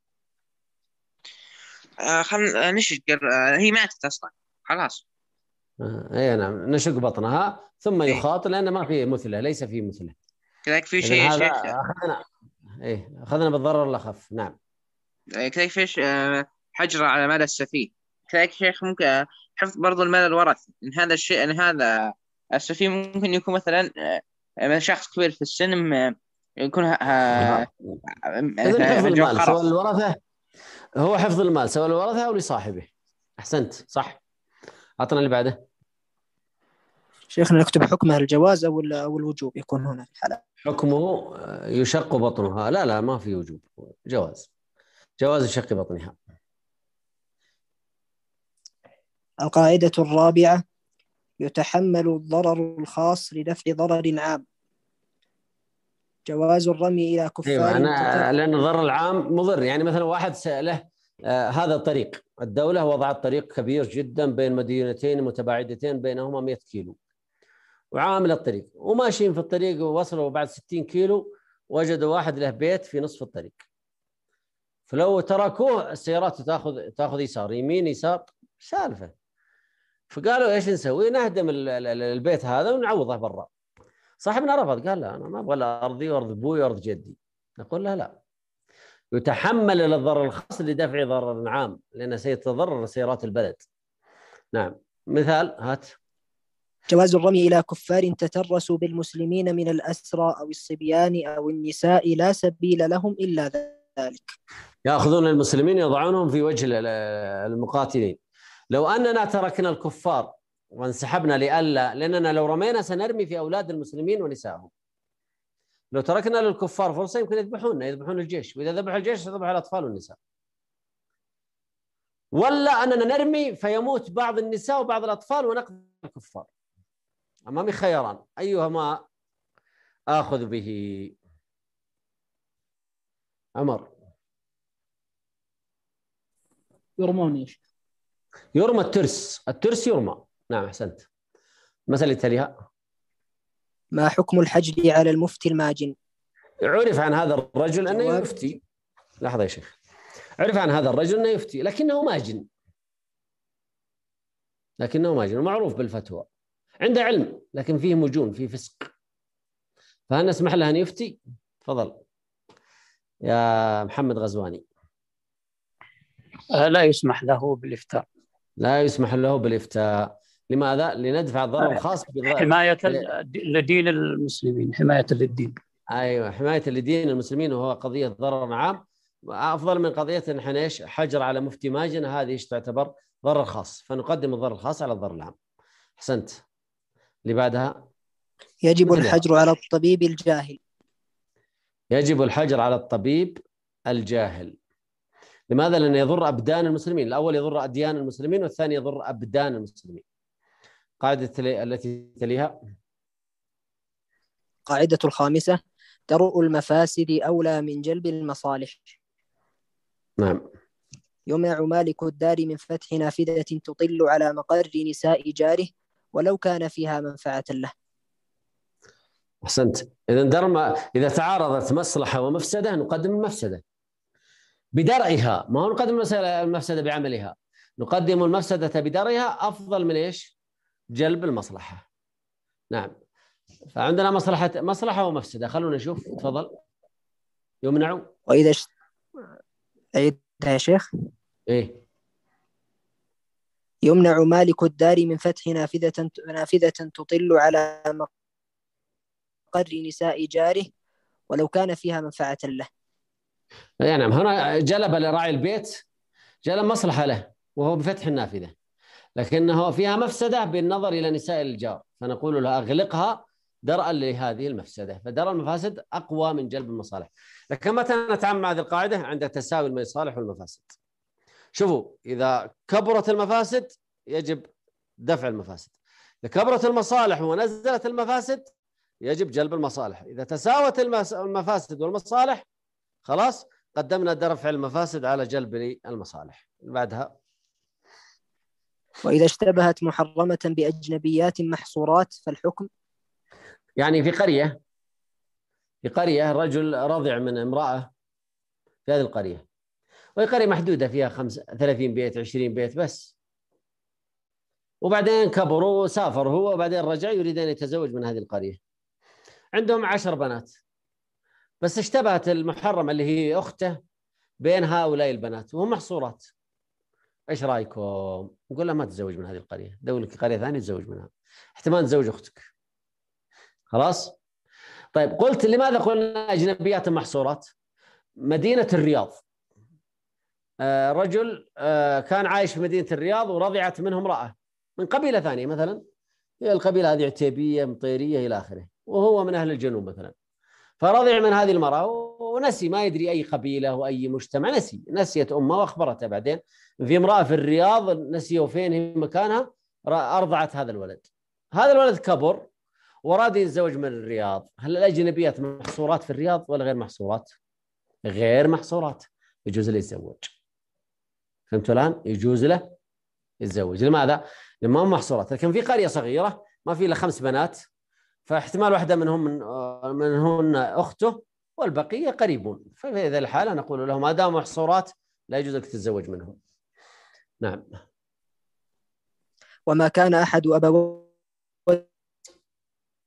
خلنا نشق. هي ماتت أصلا خلاص. اي نعم، نشق بطنها ثم يخاط، لأن ما في مثله، ليس في مثله. كذلك في شيء يا شيخ. أخذنا بالضرر الأخف. نعم. كذلك فيش حجر على مال السفيه. كذلك شيخ ممكن حفظ برضو المال الورثي، إن هذا الشيء، إن هذا السفيه ممكن يكون مثلا شخص كبير في السن، يكون حفظ المال سواء الورثة، هو حفظ المال سواء الورثة أو لصاحبه. أحسنت، صح. أعطنا اللي بعده. شيخنا نكتب حكمها الجواز أو الوجوب يكون هنا في الحالة. حكمه يشق بطنها. لا ما في وجوب، جواز شق بطنها. القاعدة الرابعة: يتحمل الضرر الخاص لدفع ضرر عام. جواز الرمي إلى كفار. لأن الضرر العام مضر. يعني مثلا واحد له هذا الطريق، الدولة وضعت طريق كبير جدا بين مدينتين متباعدتين بينهما 100 كيلو، وعامل الطريق وماشيين في الطريق، ووصلوا بعد 60 كيلو وجدوا واحد له بيت في نصف الطريق، فلو تركوه السيارات تاخذ يسار يمين يسار سالفة. فقالوا ايش نسوي؟ نهدم البيت هذا ونعوضه برا. صاحبنا رفض، قال لا، انا ما ابغى ارضي وارض ابوي وارض جدي. نقول لا، يتحمل الضرر الخاص لدفع ضرر عام، لأنه سيتضرر سيارات البلد. نعم. مثال هات. جواز الرمي إلى كفار تترسوا بالمسلمين من الأسرى أو الصبيان أو النساء لا سبيل لهم إلا ذلك. يأخذون المسلمين يضعونهم في وجه المقاتلين. لو أننا تركنا الكفار وانسحبنا لأننا لو رمينا سنرمي في أولاد المسلمين ونسائهم. لو تركنا للكفار فرصة يمكن يذبحون الجيش، وإذا ذبحوا الجيش سيذبح الأطفال والنساء. ولا أننا نرمي فيموت بعض النساء وبعض الأطفال ونقتل الكفار. أمامي خياران، أيهما آخذ به؟ عمر. يرمون يا شيخ. يرمى الترس يرمى. نعم أحسنت. المسألة التالية: ما حكم الحجر على المفتي الماجن؟ عرف عن هذا الرجل أنه يفتي. لحظة يا شيخ. عرف عن هذا الرجل أنه يفتي لكنه ماجن ومعروف بالفتوى، عنده علم لكن فيه مجون، فيه فسق، فهل نسمح له أن يفتي؟ تفضل يا محمد غزواني. لا يسمح له بالإفتاء. لا يسمح له بالإفتاء. لماذا؟ لندفع الضرر الخاص حماية لدين المسلمين، حماية للدين. أيوة، حماية لدين المسلمين، وهو قضية ضرر عام أفضل من قضية حجر على مفتي ماجن. هذه ايش تعتبر؟ ضرر خاص، فنقدم الضرر الخاص على الضرر العام. أحسنت. اللي بعدها: يجب الحجر على الطبيب الجاهل. يجب الحجر على الطبيب الجاهل. لماذا؟ لأنه يضر أبدان المسلمين. الأول يضر أديان المسلمين، والثاني يضر أبدان المسلمين. قاعدة التي تليها: قاعدة الخامسة: درء المفاسد أولى من جلب المصالح. نعم. يمنع مالك الدار من فتح نافذة تطل على مقر نساء جاره ولو كان فيها منفعة له. أحسنت. إذا تعارضت مصلحة ومفسدة نقدم المفسدة بدرعها، ما هو نقدم المفسدة بعملها، نقدم المفسدة بدرعها أفضل من إيش؟ جلب المصلحة. نعم. فعندنا مصلحة ومفسدة، خلونا نشوف. تفضل. يمنع. وإذا عيدها يا شيخ. إيه؟ يمنع مالك الدار من فتح نافذة تطل على مقر نساء جاره ولو كان فيها منفعة له. يعني هنا جلب لراعي البيت، جلب مصلحة له وهو بفتح النافذة، لكنه فيها مفسدة بالنظر إلى نساء الجار، فنقول له أغلقها درءا لهذه المفسدة. فدرء المفاسد أقوى من جلب المصالح. لكن متى نتعامل مع هذه القاعدة؟ عند تساوي المصالح والمفاسد. شوفوا، إذا كبرت المفاسد يجب دفع المفاسد، إذا كبرت المصالح ونزلت المفاسد يجب جلب المصالح. إذا تساوت المفاسد والمصالح خلاص قدمنا دفع المفاسد على جلب المصالح. بعدها: وإذا اشتبهت محرمة بأجنبيات محصورات فالحكم. يعني في قرية رجل رضع من امرأة في هذه القرية، وهي قرية محدودة فيها 30 بيت 20 بيت بس، وبعدين كبروا وسافر هو، وبعدين رجع يريد أن يتزوج من هذه القرية. عندهم 10 بنات، بس اشتبهت المحرمة اللي هي أخته بين هؤلاء البنات وهم محصورات. ايش رايكم؟ نقول له ما تتزوج من هذه القريه، دور لك قريه ثانيه تتزوج منها، احتمال تزوج اختك. خلاص؟ طيب، قلت لماذا قلنا اجنبيات محصورات؟ مدينه الرياض، رجل كان عايش في مدينه الرياض ورضعت منه امراه من قبيله ثانيه، مثلا هي القبيله هذه عتيبيه مطيريه الى اخره، وهو من اهل الجنوب مثلا، فرضع من هذه المرأة ونسي، ما يدري أي قبيلة وأي مجتمع، نسيت أمه وأخبرته بعدين في امرأة في الرياض، نسيوا فين هي مكانها، أرضعت هذا الولد. هذا الولد كبر وراد يتزوج من الرياض. هل الأجنبيات محصورات في الرياض ولا غير محصورات؟ غير محصورات، يجوز له يتزوج. فهمتوا الآن؟ يجوز له يتزوج. لماذا؟ لما هم محصورات. لكن في قرية صغيرة ما في إلا 5 بنات، فاحتمال واحدة منهن أخته والبقية قريبون، ففي هذه الحالة نقول لهم ما دام محصورات لا يجوز لك تتزوج منهم. نعم. وما كان أحد أبويه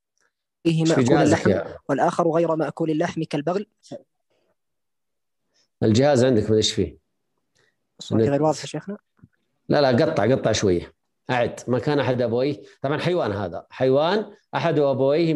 مأكول اللحم والآخر غير مأكول اللحم كالبغل. الجهاز عندك ما ايش فيه؟ الصوت غير واضح يا شيخنا. لا قطع شويه. أعد. ما كان أحد أبويه، طبعا حيوان، هذا حيوان أحد أبويه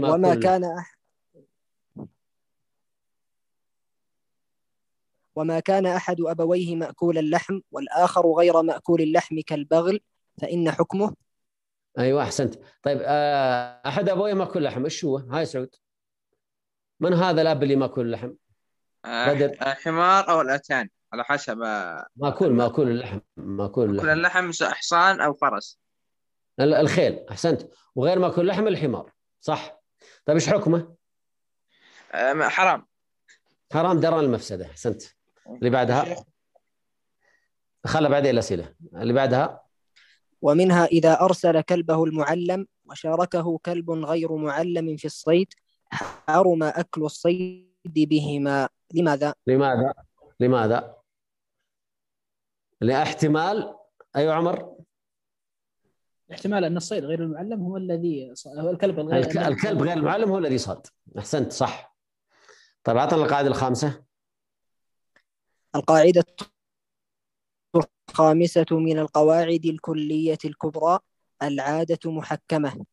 وما كان أحد أبويه مأكول اللحم والآخر غير مأكول اللحم كالبغل فإن حكمه. أيوة أحسنت. طيب أحد أبويه مأكول لحم، إيش هو؟ هاي سعود، من هذا الأب اللي مأكول اللحم؟ بدر. حمار أو الأتان على حسب. مأكول اللحم. مأكول اللحم حصان أو فرس. الخيل. أحسنت. وغير مأكول اللحم الحمار، صح. طيب إيش حكمه؟ حرام. حرام درءا المفسدة. أحسنت. اللي بعدها خلى بعدين الأسئلة اللي بعدها. ومنها إذا أرسل كلبه المعلم وشاركه كلب غير معلم في الصيد حرم أكل الصيد بهما. لماذا؟ لاحتمال. أيوة عمر. احتمال أن الصيد غير المعلم هو الذي هو الكلب غير المعلم هو الذي صاد. أحسنت صح. طيب أعطنا القاعدة الخامسة. القاعدة الخامسة من القواعد الكلية الكبرى العادة محكمة.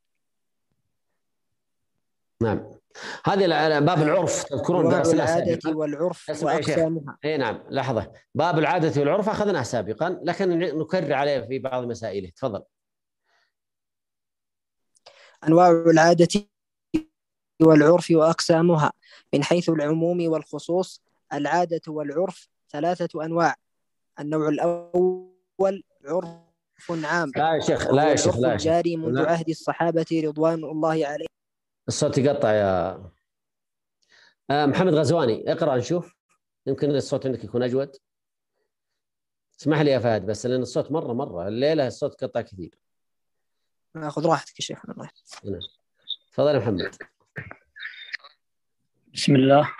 نعم، هذه باب العرف تذكرون العادة والعرف وأقسامها. اي نعم، لحظة. باب العادة والعرف أخذناه سابقا لكن نكرر عليه في بعض مسائله. تفضل. أنواع العادة والعرف وأقسامها من حيث العموم والخصوص. العادة والعرف 3 أنواع. النوع الأول عرف عام. لا يا شيخ جاري منذ عهد الصحابة رضوان الله عليهم. الصوت يقطع يا محمد غزواني، اقرأ نشوف، يمكن الصوت عندك يكون أجود. اسمح لي يا فهد بس لأن الصوت مرة الليلة الصوت قطع كثير. خذ راحتك يا شيخ. الله تفضل يا محمد. بسم الله.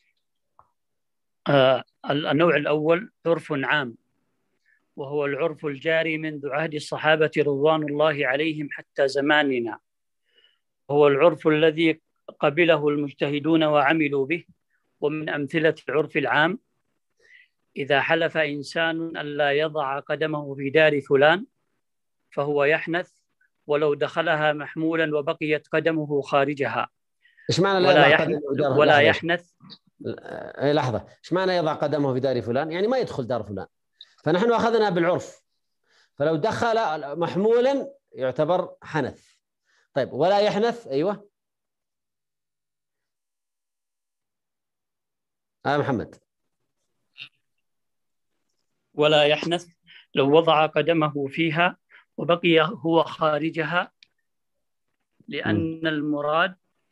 النوع الأول عرف عام، وهو العرف الجاري منذ عهد الصحابة رضوان الله عليهم حتى زماننا. هو العرف الذي قبله المجتهدون وعملوا به. ومن أمثلة العرف العام: إذا حلف إنسان ألا يضع قدمه في دار فلان فهو يحنث ولو دخلها محمولا وبقيت قدمه خارجها. إيش معنى ولا يحنث؟ لحظة، إيش معنى يضع قدمه في دار فلان؟ يعني ما يدخل دار فلان. فنحن أخذنا بالعرف، فلو دخل محمولا يعتبر حنث. طيب ولا يحنث؟ أيوة محمد. ولا يحنث لو وضع قدمه فيها وبقي هو خارجها، لأن المراد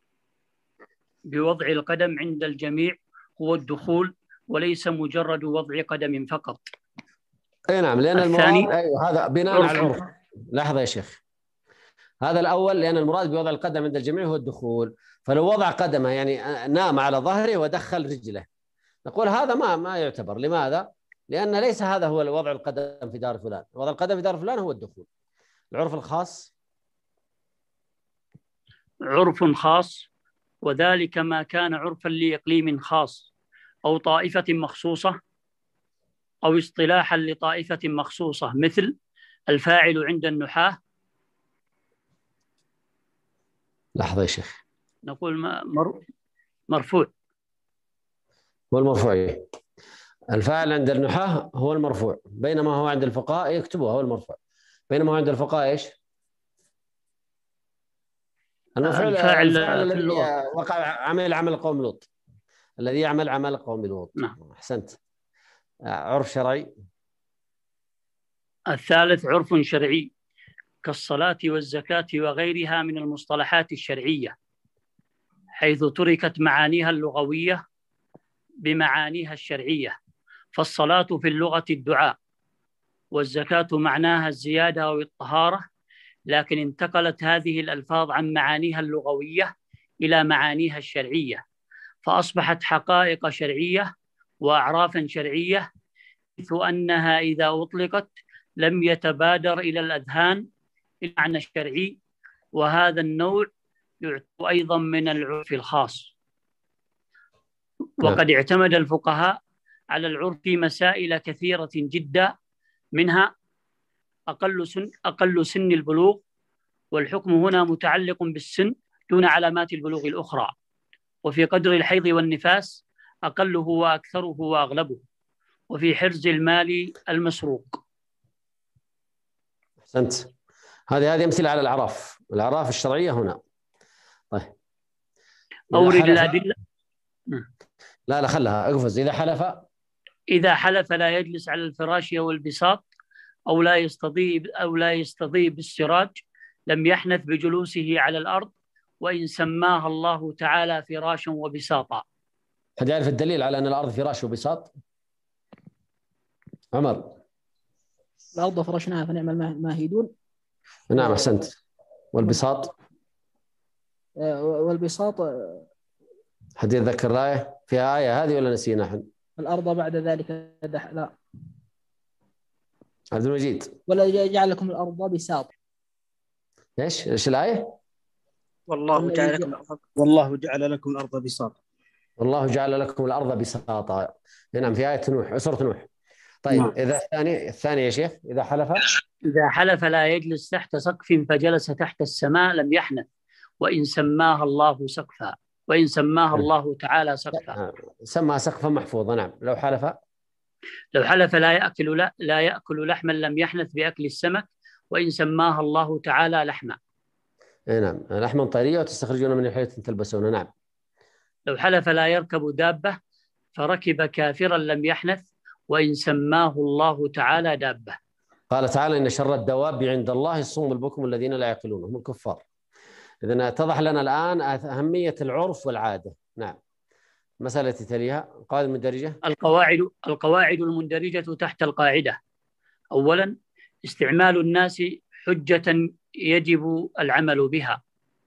بوضع القدم عند الجميع هو الدخول وليس مجرد وضع قدم فقط. اي نعم، لأن المراد هذا بناء على العرف. لحظة يا شيخ، هذا الأول لأن المراد بوضع القدم عند الجميع هو الدخول. فلو وضع قدمه يعني نام على ظهره ودخل رجله نقول هذا ما يعتبر. لماذا؟ لأن ليس هذا هو وضع القدم في دار فلان. وضع القدم في دار فلان هو الدخول. العرف الخاص عرف خاص، وذلك ما كان عرفا لإقليم خاص أو طائفة مخصوصة أو اصطلاحا لطائفة مخصوصة، مثل الفاعل عند النحاة. لحظة يا شيخ، نقول مرفوع. هو المرفوع. الفاعل عند النحاة هو المرفوع، بينما هو عند الفقهاء يكتبوها هو المرفوع. بينما هو عند الفقهاء ايش؟ المفعول. الفاعل الذي وقع عمل قوم لوط، الذي يعمل عمل قوم لوط. نعم. احسنت. عرف شرعي. الثالث عرف شرعي كالصلاة والزكاة وغيرها من المصطلحات الشرعية، حيث تركت معانيها اللغوية بمعانيها الشرعية. فالصلاة في اللغة الدعاء، والزكاة معناها الزيادة أو الطهارة، لكن انتقلت هذه الألفاظ عن معانيها اللغوية إلى معانيها الشرعية، فأصبحت حقائق شرعية وأعرافا شرعية، حيث أنها إذا أطلقت لم يتبادر إلى الأذهان المعنى الشرعي. وهذا النوع يعتبر أيضا من العرف الخاص. وقد اعتمد الفقهاء على العرف مسائل كثيرة جدا، منها أقل سن البلوغ، والحكم هنا متعلق بالسن دون علامات البلوغ الأخرى، وفي قدر الحيض والنفاس أقله وأكثره وأغلبه، وفي حرز المال المسروق. أحسنت. هذه أمثلة على الأعراف الشرعية هنا. طيب أورد الأدلة. لا خلها اقفز. إذا حلف لا يجلس على الفراش والبساط، أو لا يستضيء بالسراج، لم يحنث بجلوسه على الأرض، وإن سماها الله تعالى فراشا وبساطا. حد يعرف الدليل على أن الأرض فراش وبساط؟ عمر. الأرض فرشناها فنعم الماهدون. نعم أحسنت. والبساط حد يتذكر الآية؟ فيها آية هذه ولا نسينا احنا؟ الأرض بعد ذلك لا. عبد المجيد. ولا يجعل لكم الأرض بساط. ايش الآية؟ والله جعل لكم الأرض بساطا. والله جعل لكم الأرض بساطا. نعم في آية نوح، سورة نوح. طيب نعم. إذا الثاني يا شيخ، إذا حلف لا يجلس تحت سقف فجلس تحت السماء لم يحنث، وإن سماها الله سقفا، وإن سماها الله تعالى سقفا. سماها سقفا محفوظا. نعم. لو حلف لا يأكل لحما لم يحنث بأكل السمك، وإن سماها الله تعالى لحما. نعم. لحما طرية وتستخرجون من حيث تلبسون. نعم. لو حلف لا يركب دابة فركب كافرا لم يحنث، وإن سماه الله تعالى دابة. قال تعالى: إن شر الدواب عند الله الصم البكم الذين لا يعقلون، هم الكفار. إذن اتضح لنا الآن أهمية العرف والعادة. نعم. مسألة تليها القواعد المندرجة. القواعد المندرجة تحت القاعدة: أولا، استعمال الناس حجة يجب العمل بها.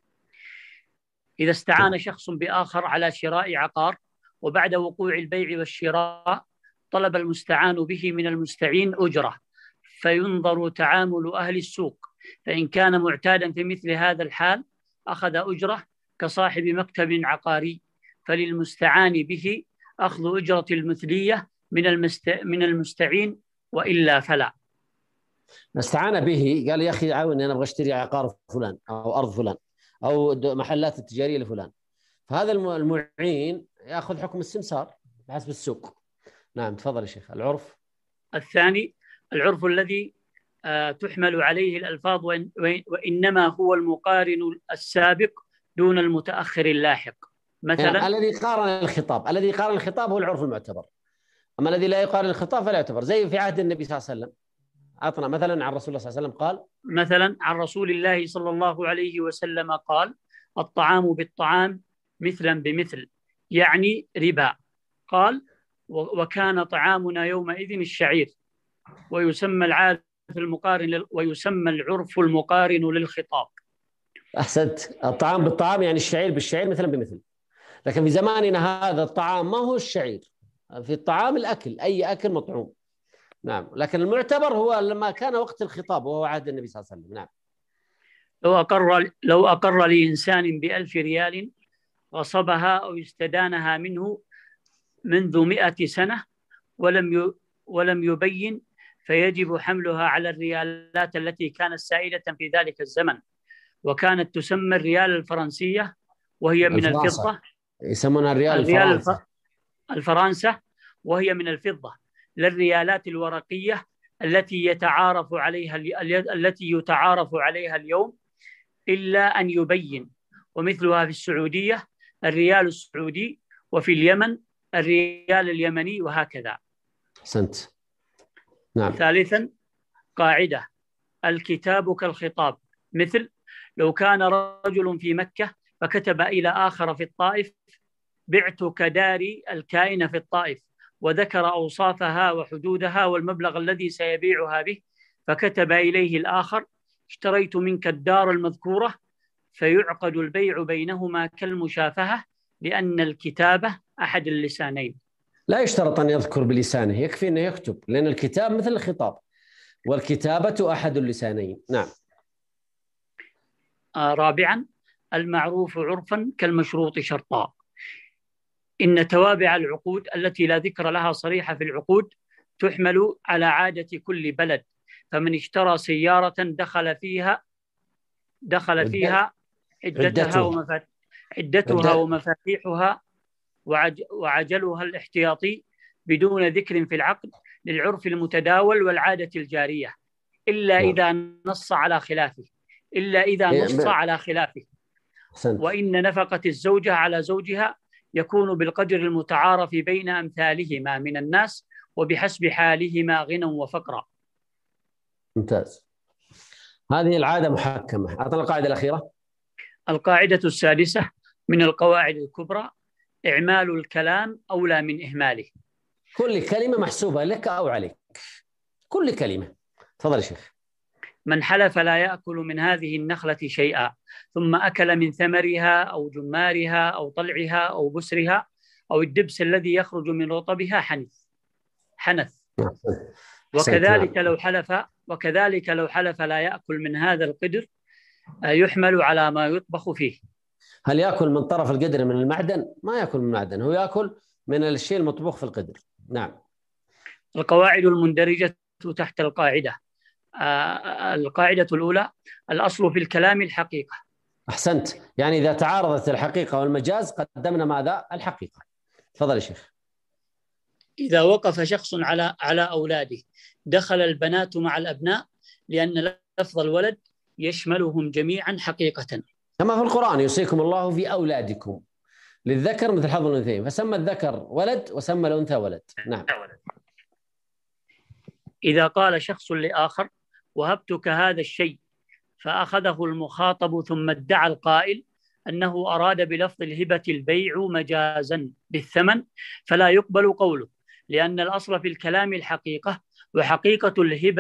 إذا استعان شخص بآخر على شراء عقار، وبعد وقوع البيع والشراء طلب المستعان به من المستعين أجرة، فينظر تعامل أهل السوق، فإن كان معتادا في مثل هذا الحال أخذ أجرة كصاحب مكتب عقاري، فللمستعان به أخذ أجرة المثلية من المستعين، وإلا فلا. استعان به، قال يا أخي عاوني أنا أبغى أشتري عقار فلان أو أرض فلان أو محلات التجارية لفلان، فهذا المعين يأخذ حكم السمسار بحسب السوق. نعم تفضل يا شيخ. العرف الثاني: العرف الذي تحمل عليه الألفاظ، وإنما هو المقارن السابق دون المتأخر اللاحق. مثلا الذي قارن الخطاب هو العرف المعتبر، أما الذي لا يقارن الخطاب فلا يعتبر. زي في عهد النبي صلى الله عليه وسلم، أعطنا مثلا عن رسول الله صلى الله عليه وسلم قال: مثلا عن رسول الله صلى الله عليه وسلم قال: الطعام بالطعام مثلا بمثل، يعني ربا. قال: وكان طعامنا يومئذ الشعير. ويسمى العارف المقارن ويسمى العرف المقارن للخطاب. أحسنت. الطعام بالطعام يعني الشعير بالشعير مثلا بمثل، لكن في زماننا هذا الطعام ما هو الشعير، في الطعام الأكل، أي أكل مطعوم. نعم. لكن المعتبر هو لما كان وقت الخطاب وهو عهد النبي صلى الله عليه وسلم. نعم. لو أقر لإنسان ب1000 ريال غصبها أو استدانها منه منذ 100 سنة ولم يبين، فيجب حملها على الريالات التي كانت سائدة في ذلك الزمن، وكانت تسمى الريال الفرنسية، وهي من الفضة. يسمونها الريال الفرنسة، وهي من الفضة، للريالات الورقية التي يتعارف عليها اليوم، إلا أن يبين. ومثلها في السعودية الريال السعودي، وفي اليمن الريال اليمني، وهكذا. أحسنت. نعم. ثالثا، قاعدة: الكتاب كالخطاب. مثل لو كان رجل في مكة فكتب إلى آخر في الطائف: بعتك داري الكائن في الطائف، وذكر أوصافها وحدودها والمبلغ الذي سيبيعها به، فكتب إليه الآخر: اشتريت منك الدار المذكورة، فيعقد البيع بينهما كالمشافهة، لأن الكتابة أحد اللسانين. لا يشترط أن يذكر بلسانه، يكفي أنه يكتب، لأن الكتاب مثل الخطاب، والكتابة أحد اللسانين. نعم. رابعا: المعروف عرفا كالمشروط شرطا. إن توابع العقود التي لا ذكر لها صريحة في العقود تحمل على عادة كل بلد، فمن اشترى سيارة دخل فيها عدتها ومفاتيحها وعجلها الاحتياطي بدون ذكر في العقد للعرف المتداول والعادة الجارية، إلا إذا نص على خلافه وإن نفقة الزوجة على زوجها يكون بالقدر المتعارف بين أمثالهما من الناس وبحسب حالهما غنى وفقرا. ممتاز. هذه العادة محكمة. أعطنا القاعدة الأخيرة. القاعدة السادسة من القواعد الكبرى: إعمال الكلام أولى من إهماله. كل كلمة محسوبة لك أو عليك، كل كلمة. تفضل يا شيخ. من حلف لا يأكل من هذه النخلة شيئا ثم أكل من ثمرها أو جمارها أو طلعها أو بسرها أو الدبس الذي يخرج من رطبها حنث. وكذلك لو حلف لا يأكل من هذا القدر يحمل على ما يطبخ فيه. هل يأكل من طرف القدر من المعدن؟ ما يأكل من المعدن، هو يأكل من الشيء المطبوخ في القدر. نعم. القواعد المندرجة تحت القاعدة: القاعدة الأولى: الأصل في الكلام الحقيقة. أحسنت. يعني إذا تعارضت الحقيقة والمجاز قدمنا ماذا؟ الحقيقة. تفضل يا شيخ. إذا وقف شخص على أولاده دخل البنات مع الأبناء، لأن لفظ الولد يشملهم جميعا حقيقة، كما في القرآن: يوصيكم الله في أولادكم للذكر مثل حظ الأنثيين، فسمى الذكر ولد وسمى الأنثى ولد. نعم. إذا قال شخص لآخر: وهبتك هذا الشيء، فأخذه المخاطب ثم ادعى القائل أنه أراد بلفظ الهبة البيع مجازا بالثمن، فلا يقبل قوله، لأن الأصل في الكلام الحقيقة، وحقيقة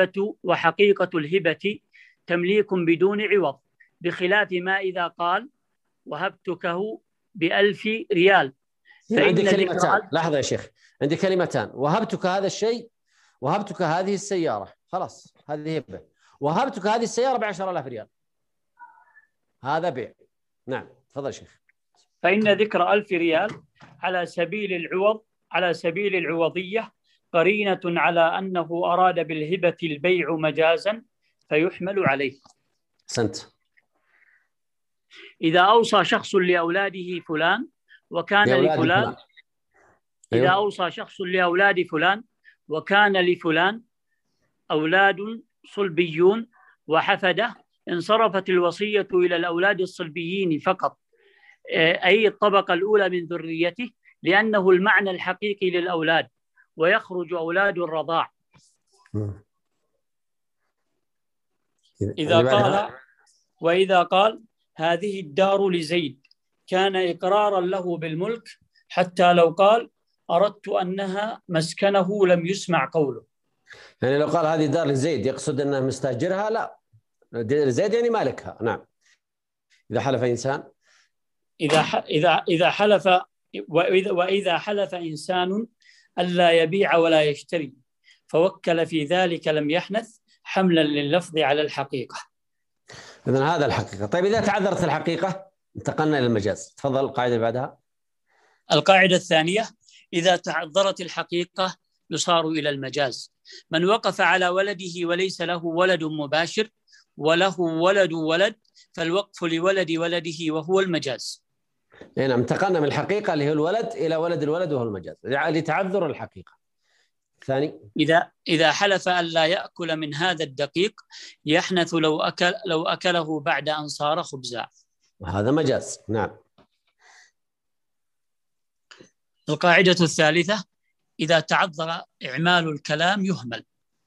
الهبة تمليك بدون عوض، بخلاف ما إذا قال وهبتكه ب1000 ريال. عندي كلمتان، لحظة يا شيخ، عندي كلمتان: وهبتك هذا الشيء، وهبتك هذه السيارة، خلاص هذه هبة. وهبتك هذه السيارة ب10,000 ريال، هذا بيع. نعم. تفضل شيخ. فإن ذكر 1000 ريال على سبيل العوضية قرينة على أنه أراد بالهبة البيع مجازا، فيحمل عليه. سنت. إذا أوصى شخص لأولاده فلان وكان لفلان إذا أوصى شخص لأولاد فلان وكان لفلان أولاد صلبيون وحفده، انصرفت الوصية إلى الأولاد الصلبيين فقط، أي الطبقة الأولى من ذريته، لأنه المعنى الحقيقي للأولاد، ويخرج أولاد الرضاع. وإذا قال هذه الدار لزيد، كان إقرارا له بالملك، حتى لو قال أردت أنها مسكنه لم يسمع قوله. يعني لو قال هذه دار لزيد يقصد أنه مستأجرها؟ لا، زيد يعني مالكها. نعم. إذا حلف إنسان وإذا حلف إنسان ألا يبيع ولا يشتري فوكل في ذلك لم يحنث، حملا لللفظ على الحقيقة. إذن هذا الحقيقة. طيب إذا تعذرت الحقيقة انتقلنا إلى المجاز. تفضل القاعدة اللي بعدها. القاعدة الثانية: إذا تعذرت الحقيقة يصار إلى المجاز. من وقف على ولده وليس له ولد مباشر وله ولد فالوقف لولد ولده وهو المجاز. نعم. انتقلنا من الحقيقة اللي هو الولد إلى ولد الولد وهو المجاز لتعذر الحقيقة. ثاني: إذا حلف أن لا يأكل من هذا الدقيق يحنث لو أكله بعد أن صار خبزا، وهذا مجاز. نعم. القاعدة الثالثة: إذا تعذر إعمال الكلام يهمل.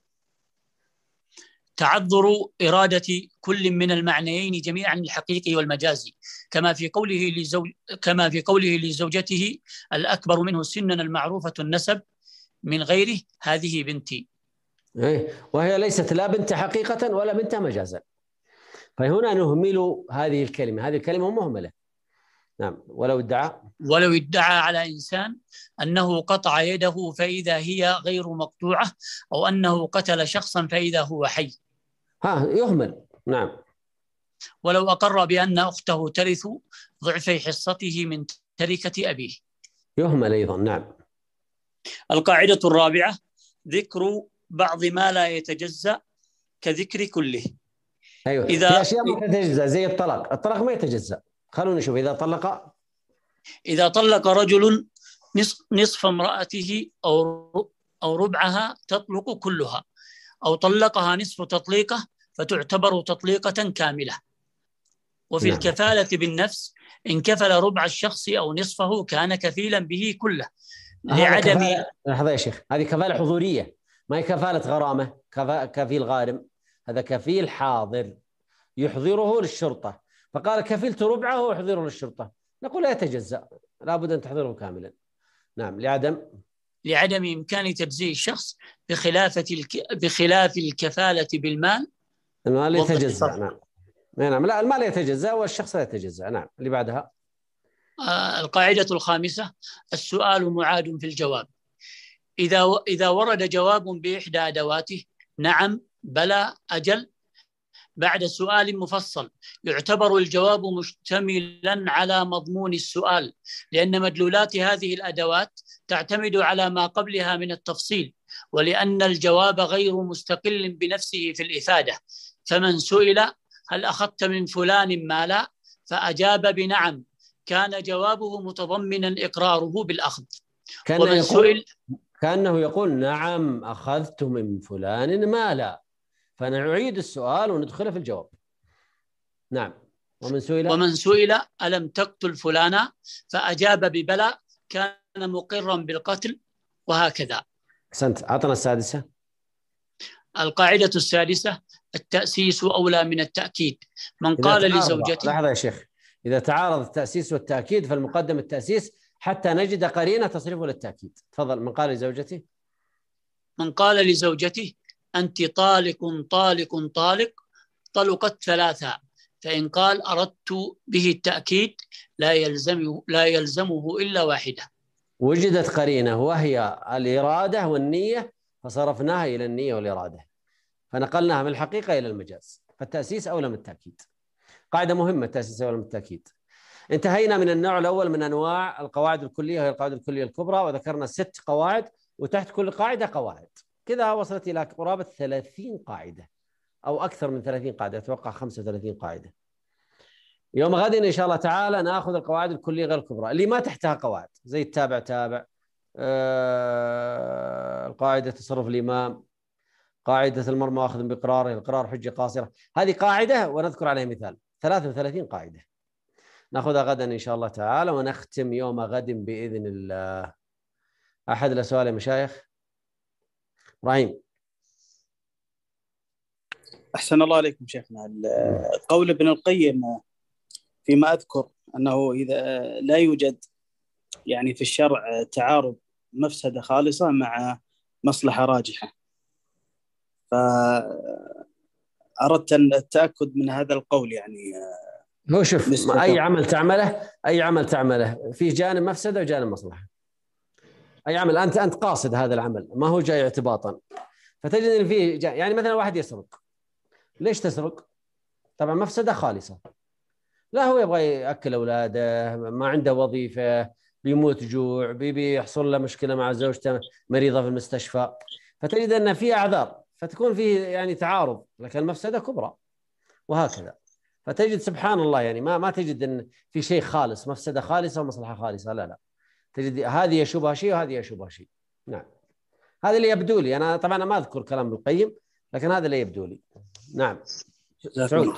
تعذر إرادة كل من المعنيين جميعا الحقيقي والمجازي، كما في قوله لزوجته الأكبر منه سنا المعروفة النسب من غيره هذه بنتي، وهي ليست لا بنت حقيقة ولا بنت مجازا، فهنا نهمل هذه الكلمة مهملة. نعم. ولو ادعى على إنسان أنه قطع يده فإذا هي غير مقطوعة، أو أنه قتل شخصا فإذا هو حي، يهمل. نعم. ولو أقر بأن أخته ترث ضعفي حصته من تركة أبيه. يهمل أيضا. نعم. القاعدة الرابعة: ذكر بعض ما لا يتجزأ كذكر كله. أيوة، في أشياء ما تتجزأ زي الطلاق. الطلاق ما يتجزأ. خلونا نشوف إذا طلق رجل نصف امرأته أو ربعها تطلق كلها، أو طلقها نصف تطليقة فتعتبر تطليقة كاملة. وفي نعم. الكفالة بالنفس إن كفل ربع الشخص أو نصفه كان كفيلا به كله لعدم. لحظة يا شيخ، هذه كفالة حضورية، ما هي كفالة غرامة. كفيل غارم هذا كفيل حاضر يحضره للشرطة، فقال كفلت ربعه ويحضره للشرطة، نقول لا يتجزأ، لابد أن تحضره كاملا. نعم. لعدم إمكان تجزيء الشخص بخلاف الكفالة بالمال. المال يتجزأ. نعم. نعم. لا، المال يتجزأ والشخص لا يتجزأ. نعم. اللي بعدها القاعدة الخامسة: السؤال معاد في الجواب. إذا ورد جواب بإحدى أدواته نعم، بلى، أجل بعد سؤال مفصل يعتبر الجواب مشتملا على مضمون السؤال، لأن مدلولات هذه الأدوات تعتمد على ما قبلها من التفصيل، ولأن الجواب غير مستقل بنفسه في الإفادة. فمن سئل هل أخذت من فلان مالا فأجاب بنعم كان جوابه متضمنا إقراره بالأخذ. كأنه يقول نعم أخذت من فلان مالا، فنعيد السؤال وندخله في الجواب. نعم. ومن سئل ألم تقتل فلانا فأجاب ببلى كان مقرا بالقتل، وهكذا. أحسنت. أعطنا السادسة. القاعدة السادسة: التأسيس أولى من التأكيد. من قال لزوجته. لحظة يا شيخ، إذا تعارض التأسيس والتأكيد فالمقدم التأسيس حتى نجد قرينة تصرفه للتأكيد. تفضل. من قال لزوجته أنت طالق طالق طالق طلقت ثلاثة، فإن قال أردت به التأكيد لا يلزمه إلا واحدة. وجدت قرينة وهي الإرادة والنية، فصرفناها إلى النية والإرادة، فنقلناها من الحقيقة إلى المجاز، فالتأسيس أولى من التأكيد. قاعدة مهمة، التأسيس أولى من التأكيد. انتهينا من النوع الأول من أنواع القواعد الكلية، وهي القواعد الكلية الكبرى، وذكرنا 6 قواعد، وتحت كل قاعدة قواعد. كذا وصلت إلى قرابة 30 قاعدة أو أكثر من 30 قاعدة، أتوقع 35 قاعدة. يوم غد إن شاء الله تعالى نأخذ القواعد الكلية غير الكبرى اللي ما تحتها قواعد، زي التابع تابع، القاعدة تصرف الإمام، قاعدة المرء مؤاخذ بإقراره، الإقرار حجة قاصرة. هذه قاعدة ونذكر عليها مثال. 33 قاعدة نأخذها غدا إن شاء الله تعالى، ونختم يوم غد بإذن الله. أحد له سؤال يا مشايخ؟ إبراهيم. أحسن الله عليكم شيخنا. قول ابن القيم فيما أذكر أنه إذا لا يوجد يعني في الشرع تعارض مفسدة خالصة مع مصلحة راجحة، فأردت التأكد من هذا القول. يعني هو شوف، أي عمل تعمله فيه جانب مفسدة وجانب مصلحة. أي عمل أنت قاصد هذا العمل، ما هو جاي اعتباطا، فتجد إن فيه يعني مثلا واحد يسرق. ليش تسرق؟ طبعا مفسدة خالصة، لا هو يبغى يأكل أولاده، ما عنده وظيفة، بيموت جوع، بيحصل له مشكلة مع زوجته مريضة في المستشفى، فتجد أن فيه أعذار، فتكون فيه يعني تعارض، لكن المفسدة كبرى، وهكذا. فتجد سبحان الله يعني ما تجد أن في شيء خالص، مفسدة خالصة ومصلحة خالصة، لا تجد هذه يشوبها شيء وهذه يشوبها شيء. نعم، هذا اللي يبدو لي أنا. طبعا أنا ما أذكر كلام ابن القيم، لكن هذا اللي يبدو لي. نعم. سعود.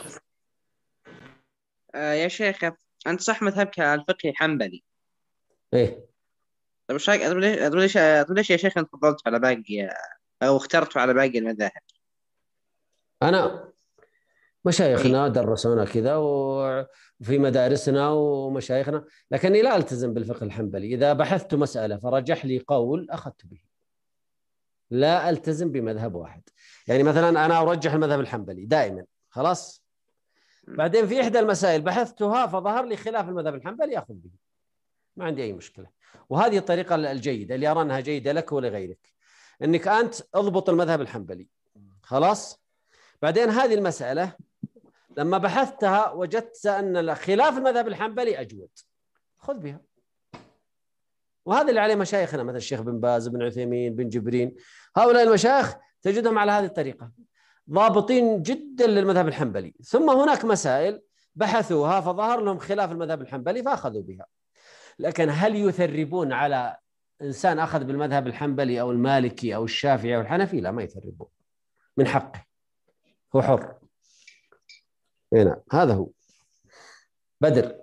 يا شيخ، أنت صح مذهبك الفقهي حنبلي. إيه. طيب ليش يا شيخ أنت فضلت على باقي أو اخترت على باقي المذاهب؟ أنا مشايخنا درسونا كذا وفي مدارسنا ومشايخنا، لكني لا ألتزم بالفقه الحنبلي. إذا بحثت مسألة فرجح لي قول أخذت به، لا ألتزم بمذهب واحد. يعني مثلا أنا أرجح المذهب الحنبلي دائما، خلاص، بعدين في إحدى المسائل بحثتها فظهر لي خلاف المذهب الحنبلي أخذ به، ما عندي أي مشكلة. وهذه الطريقة الجيدة اللي أرى أنها جيدة لك ولغيرك، أنك أنت أضبط المذهب الحنبلي، خلاص، بعدين هذه المسألة لما بحثتها وجدت أن خلاف المذهب الحنبلي أجود، خذ بها. وهذا اللي عليه مشايخنا مثل الشيخ بن باز، بن عثيمين، بن جبرين. هؤلاء المشايخ تجدهم على هذه الطريقة، ضابطين جدا للمذهب الحنبلي. ثم هناك مسائل بحثوها فظهر لهم خلاف المذهب الحنبلي فأخذوا بها. لكن هل يثربون على إنسان أخذ بالمذهب الحنبلي أو المالكي أو الشافعي أو الحنفي؟ لا، ما يثربون، من حقه، هو حر. هنا هذا هو. بدر.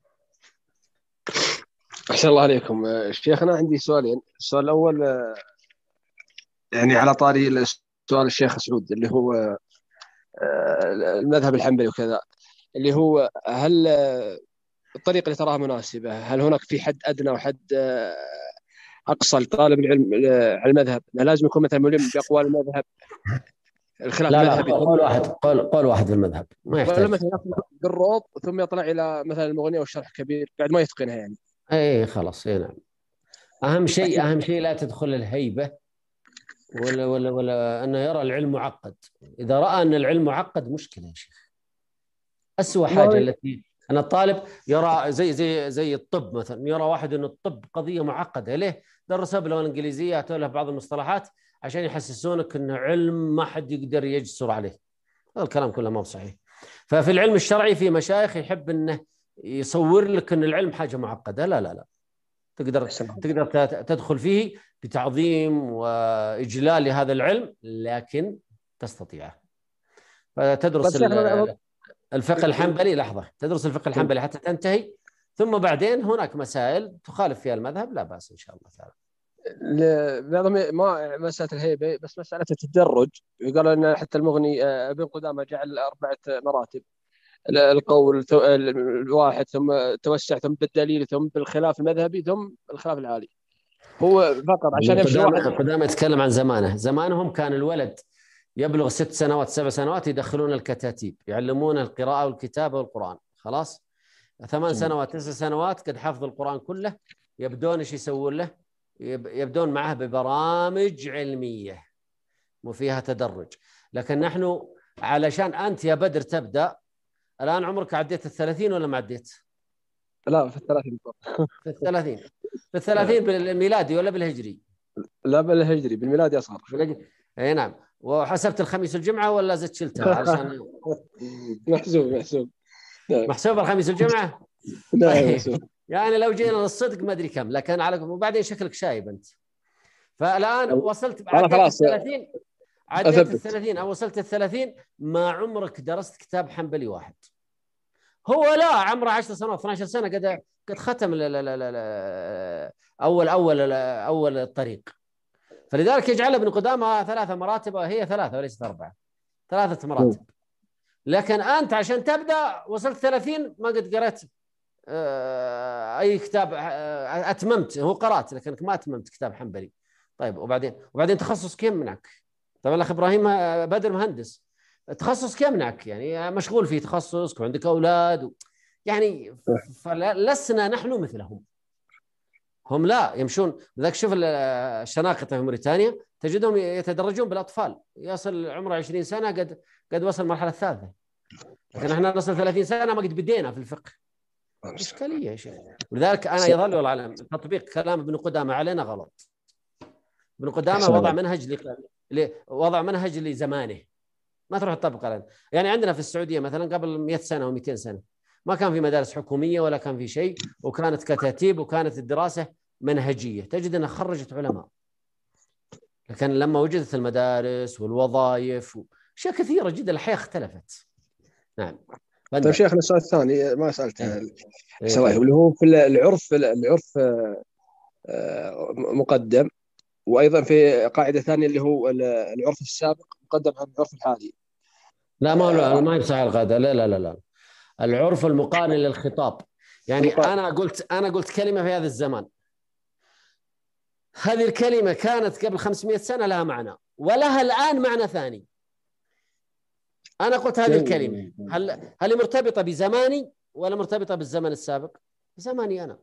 أحسن الله عليكم شيخنا، عندي سؤالين. السؤال الأول يعني على طاري سؤال الشيخ سعود اللي هو المذهب الحنبلي وكذا، اللي هو هل الطريقة اللي تراها مناسبة، هل هناك في حد أدنى وحد أقصى لطالب العلم على المذهب؟ لازم يكون مثلا ملم بأقوال المذهب، الخلاف المذهبي؟ قول واحد في المذهب ما يحتاج. ولا مثلا يطلع بالروض ثم يطلع إلى مثلا المغنية والشرح الكبير بعد ما يتقنها يعني. اي خلاص. اي نعم. اهم شيء لا تدخل الهيبه ولا انه يرى العلم معقد. اذا راى ان العلم معقد مشكله يا شيخ. اسوأ حاجه التي ان الطالب يرى زي الطب مثلا، يرى واحد ان الطب قضيه معقده. ليه؟ درسوا باللغه الانجليزيه، اتوا له بعض المصطلحات عشان يحسسونك انه علم ما حد يقدر يجسر عليه. هذا الكلام كله ما هو صحيح. ففي العلم الشرعي في مشايخ يحب انه يصور لك ان العلم حاجه معقده. لا لا لا، تقدر تدخل فيه بتعظيم واجلال لهذا العلم، لكن تستطيعه. فتدرس الفقه الحنبلي. لحظه، تدرس الفقه الحنبلي حتى تنتهي، ثم بعدين هناك مسائل تخالف فيها المذهب لا باس ان شاء الله تعالى. ما مساله الهيبه، بس مساله التدرج. يقال ان حتى المغني ابن قدامه جعل 4 مراتب: القول الواحد، ثم توسع، ثم بالدليل، ثم بالخلاف المذهبي، ثم الخلاف العالي. هو فقط عشان يمشي واحد. قدامه يتكلم عن زمانهم كان الولد يبلغ 6 سنوات 7 سنوات يدخلون الكتاتيب، يعلمون القراءة والكتابة والقرآن. خلاص 8 سنوات 9 سنوات قد حفظ القرآن كله، يبدون ايش يسوون له؟ يبدون معه ببرامج علمية وفيها تدرج. لكن نحن علشان أنت يا بدر تبدأ الآن، عمرك عديت 30 ولا ما عديت؟ لا، في 30. في 30 بالميلادي ولا بالهجري؟ لا، بالهجري. بالميلادي أصغر. اي نعم. وحسبت الخميس والجمعة ولا زدت شلتها علشان محسوب الخميس والجمعة؟ لا يعني لو جينا للصدق ما أدري كم، لكن على وبعدين شكلك شايب أنت. فالآن وصلت عديت 30 أو وصلت 30 ما عمرك درست كتاب حنبلي واحد. هو لا عمره 10 سنوات 12 سنة قد ختم أول الطريق. فلذلك يجعل ابن قدامة 3 مراتب، وهي 3 وليست 4، 3 مراتب. لكن أنت عشان تبدأ وصلت 30 ما قد قرأت أي كتاب أتممت. هو قرأت لكنك ما أتممت كتاب حنبلي. طيب وبعدين تخصص كم منك؟ طبعا الأخ إبراهيم بدر مهندس، تخصص كم منك؟ يعني مشغول في تخصصك وعندك أولاد يعني فلسنا نحن مثلهم. هم لا يمشون. لذلك شوف الشناقطة في موريتانيا تجدهم يتدرجون بالأطفال، يصل عمره 20 سنة قد وصل المرحلة الثالثة، لكن احنا نصل 30 سنة ما قد بدينا في الفقه. إشكالية يا شيخ. ولذلك أنا يظل والعلم تطبيق كلام ابن قدامة علينا غلط. ابن قدامة وضع منهج لزمانه، ما تروح تطبق علينا. يعني عندنا في السعودية مثلا قبل 100 سنة و200 سنة ما كان في مدارس حكومية ولا كان في شيء، وكانت كتاتيب وكانت الدراسة منهجية، تجد أنها خرجت علماء. لكن لما وجدت المدارس والوظائف وأشياء كثيرة جدا الحياة اختلفت. نعم. طيب شيخنا السؤال الثاني ما سألته اللي هو في العرف مقدم، وأيضا في قاعدة ثانية اللي هو العرف السابق مقدم عن العرف الحالي. لا ما يصح القاعدة. لا العرف المقارن للخطاب. يعني أنا قلت كلمة في هذا الزمان، هذه الكلمة كانت قبل 500 سنة لها معنى ولها الآن معنى ثاني. أنا قلت هذه الكلمة هل مرتبطة بزماني ولا مرتبطة بالزمن السابق؟ بزماني أنا.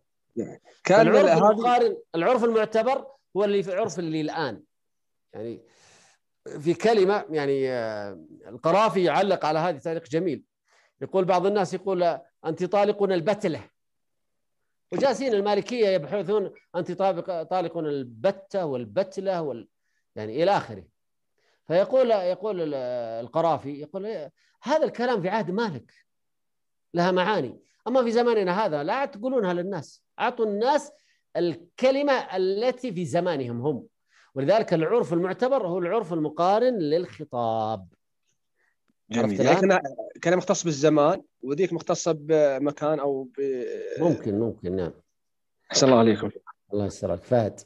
العرف المعتبر هو اللي في العرف اللي الآن. يعني في كلمة يعني القرافي يعلق على هذه تعليق جميل، يقول بعض الناس يقول أنت طالقنا البتلة، وجالسين المالكيه يبحثون انت طالقون البته والبتله يعني الى اخره. يقول القرافي يقول هذا الكلام في عهد مالك لها معاني، اما في زماننا هذا لا تقولونها للناس، اعطوا الناس الكلمه التي في زمانهم هم. ولذلك العرف المعتبر هو العرف المقارن للخطاب. جميل. يعني كان مختص بالزمان وذيك مختصه بمكان او ممكن نعم. أحسن الله عليكم. الله يسرك. فهد.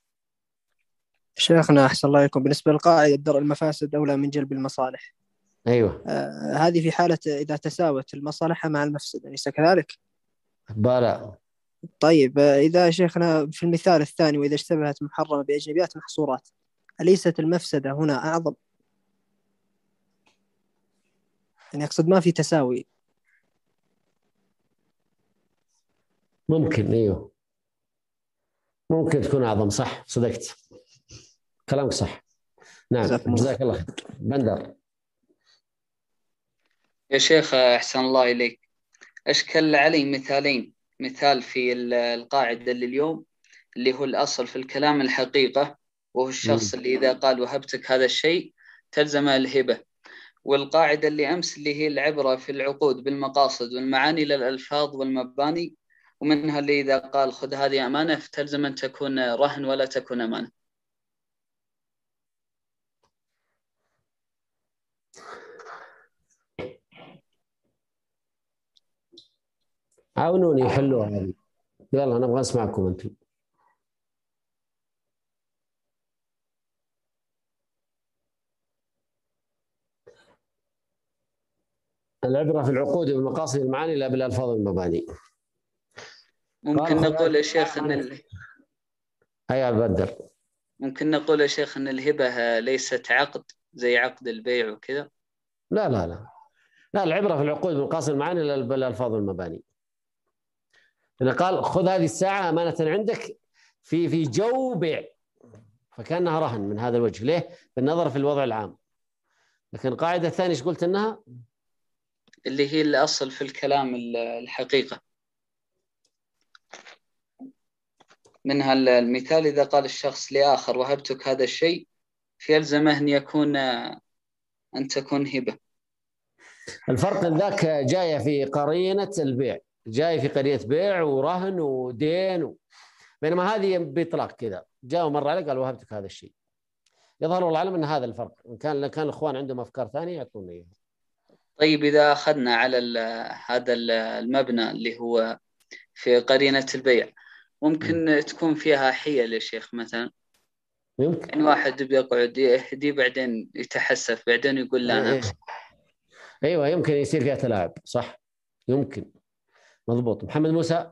شيخنا أحسن الله عليكم، بالنسبة للقاعدة درء المفاسد أولى من جلب المصالح. أيوة. هذه في حالة إذا تساوت المصالح مع المفسدة، أليس كذلك؟ بلى. طيب إذا شيخنا في المثال الثاني وإذا اشتبهت محرمة بأجنبيات محصورات، أليست المفسدة هنا أعظم؟ يعني أقصد ما في تساوي. ممكن. أيوه ممكن تكون أعظم. صح، صدقت، كلامك صح. نعم جزاك الله خير. بندر. يا شيخ أحسن الله إليك، أشكل علي مثالين، مثال في القاعدة اليوم اللي هو الأصل في الكلام الحقيقة، وهو الشخص اللي إذا قال وهبتك هذا الشيء تلزم الهبة، والقاعدة اللي أمس اللي هي العبرة في العقود بالمقاصد والمعاني للألفاظ والمباني، ومنها اللي إذا قال خذ هذه أمانة فتلزم أن تكون رهن ولا تكون أمانة. عاونوني يحلوها هذه. يلا نبغى نسمعكم أنتم. العبرة في العقود والمقاصد والمعاني لا بالألفاظ والمباني. ممكن نقول يا شيخ أن هيا بدر. ممكن نقول يا شيخ أن الهبة ليست عقد زي عقد البيع وكذا. لا العبرة في العقود والمقاصد والمعاني لا بالألفاظ والمباني. إذا قال خذ هذه الساعة أمانة عندك في جو بيع فكأنها رهن من هذا الوجه. ليه؟ بالنظر في الوضع العام. لكن القاعدة الثانية ايش قلت انها؟ اللي هي الأصل في الكلام الحقيقة. منها المثال إذا قال الشخص لآخر وهبتك هذا الشيء فيلزمه أن تكون هبة. الفرق ذاك جاية في قرينة البيع، جاي في قرينة بيع ورهن ودين بينما هذه بإطلاق كذا جاءوا مرة عليك قال وهبتك هذا الشيء. يظهر والله أعلم أن هذا الفرق. إن كان الإخوان عندهم أفكار ثانية يعطونا إياها. طيب إذا أخذنا على هذا المبنى اللي هو في قرينة البيع ممكن تكون فيها حيل يا شيخ مثلا. يمكن. يعني واحد بيقعد يهدي بعدين يتحسف بعدين يقول لا أنا. أيوة يمكن يصير فيها تلاعب. صح يمكن. مضبوط. محمد موسى.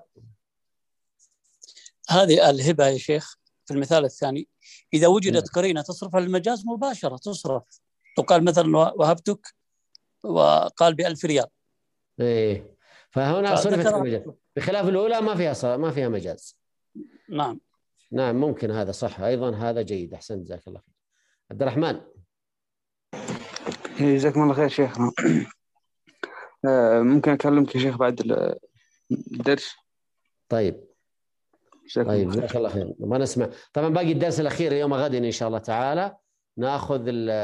هذه الهبة يا شيخ في المثال الثاني إذا وجدت قرينة تصرف على المجاز مباشرة تصرف. تقال مثلا وهبتك وقال ب1000 ريال. إيه فهنا صرفت المجاز بخلاف الأولى ما فيها مجاز. نعم ممكن هذا صح أيضا. هذا جيد. أحسنت جزاك الله خير. عبد الرحمن. جزاكم الله خير شيخنا. ممكن أكلمك يا شيخ بعد الدرس؟ طيب جزاك الله خير. ما نسمع طبعا باقي الدرس الأخير يوم غد إن شاء الله تعالى نأخذ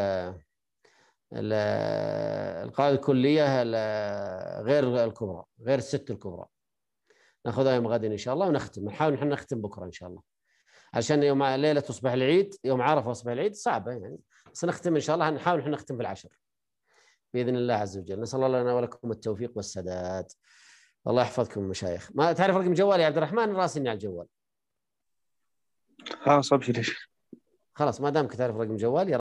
القاعدة الكلية غير الكبرى غير الست الكبرى نأخذها يوم غد إن شاء الله ونختم. نحاول نحن نختم بكرة إن شاء الله عشان يوم ليلة تصبح العيد يوم عرفة وصبح العيد صعبة يعني بس نختم إن شاء الله. نحاول نحن نختم بالعشر بإذن الله عز وجل. نسأل الله لنا ولكم التوفيق والسداد. الله يحفظكم المشايخ. ما تعرف رقم جوالي يا عبد الرحمن؟ راسني على الجوال. خلاص أبشر. خلاص ما دامك تعرف رقم جوالي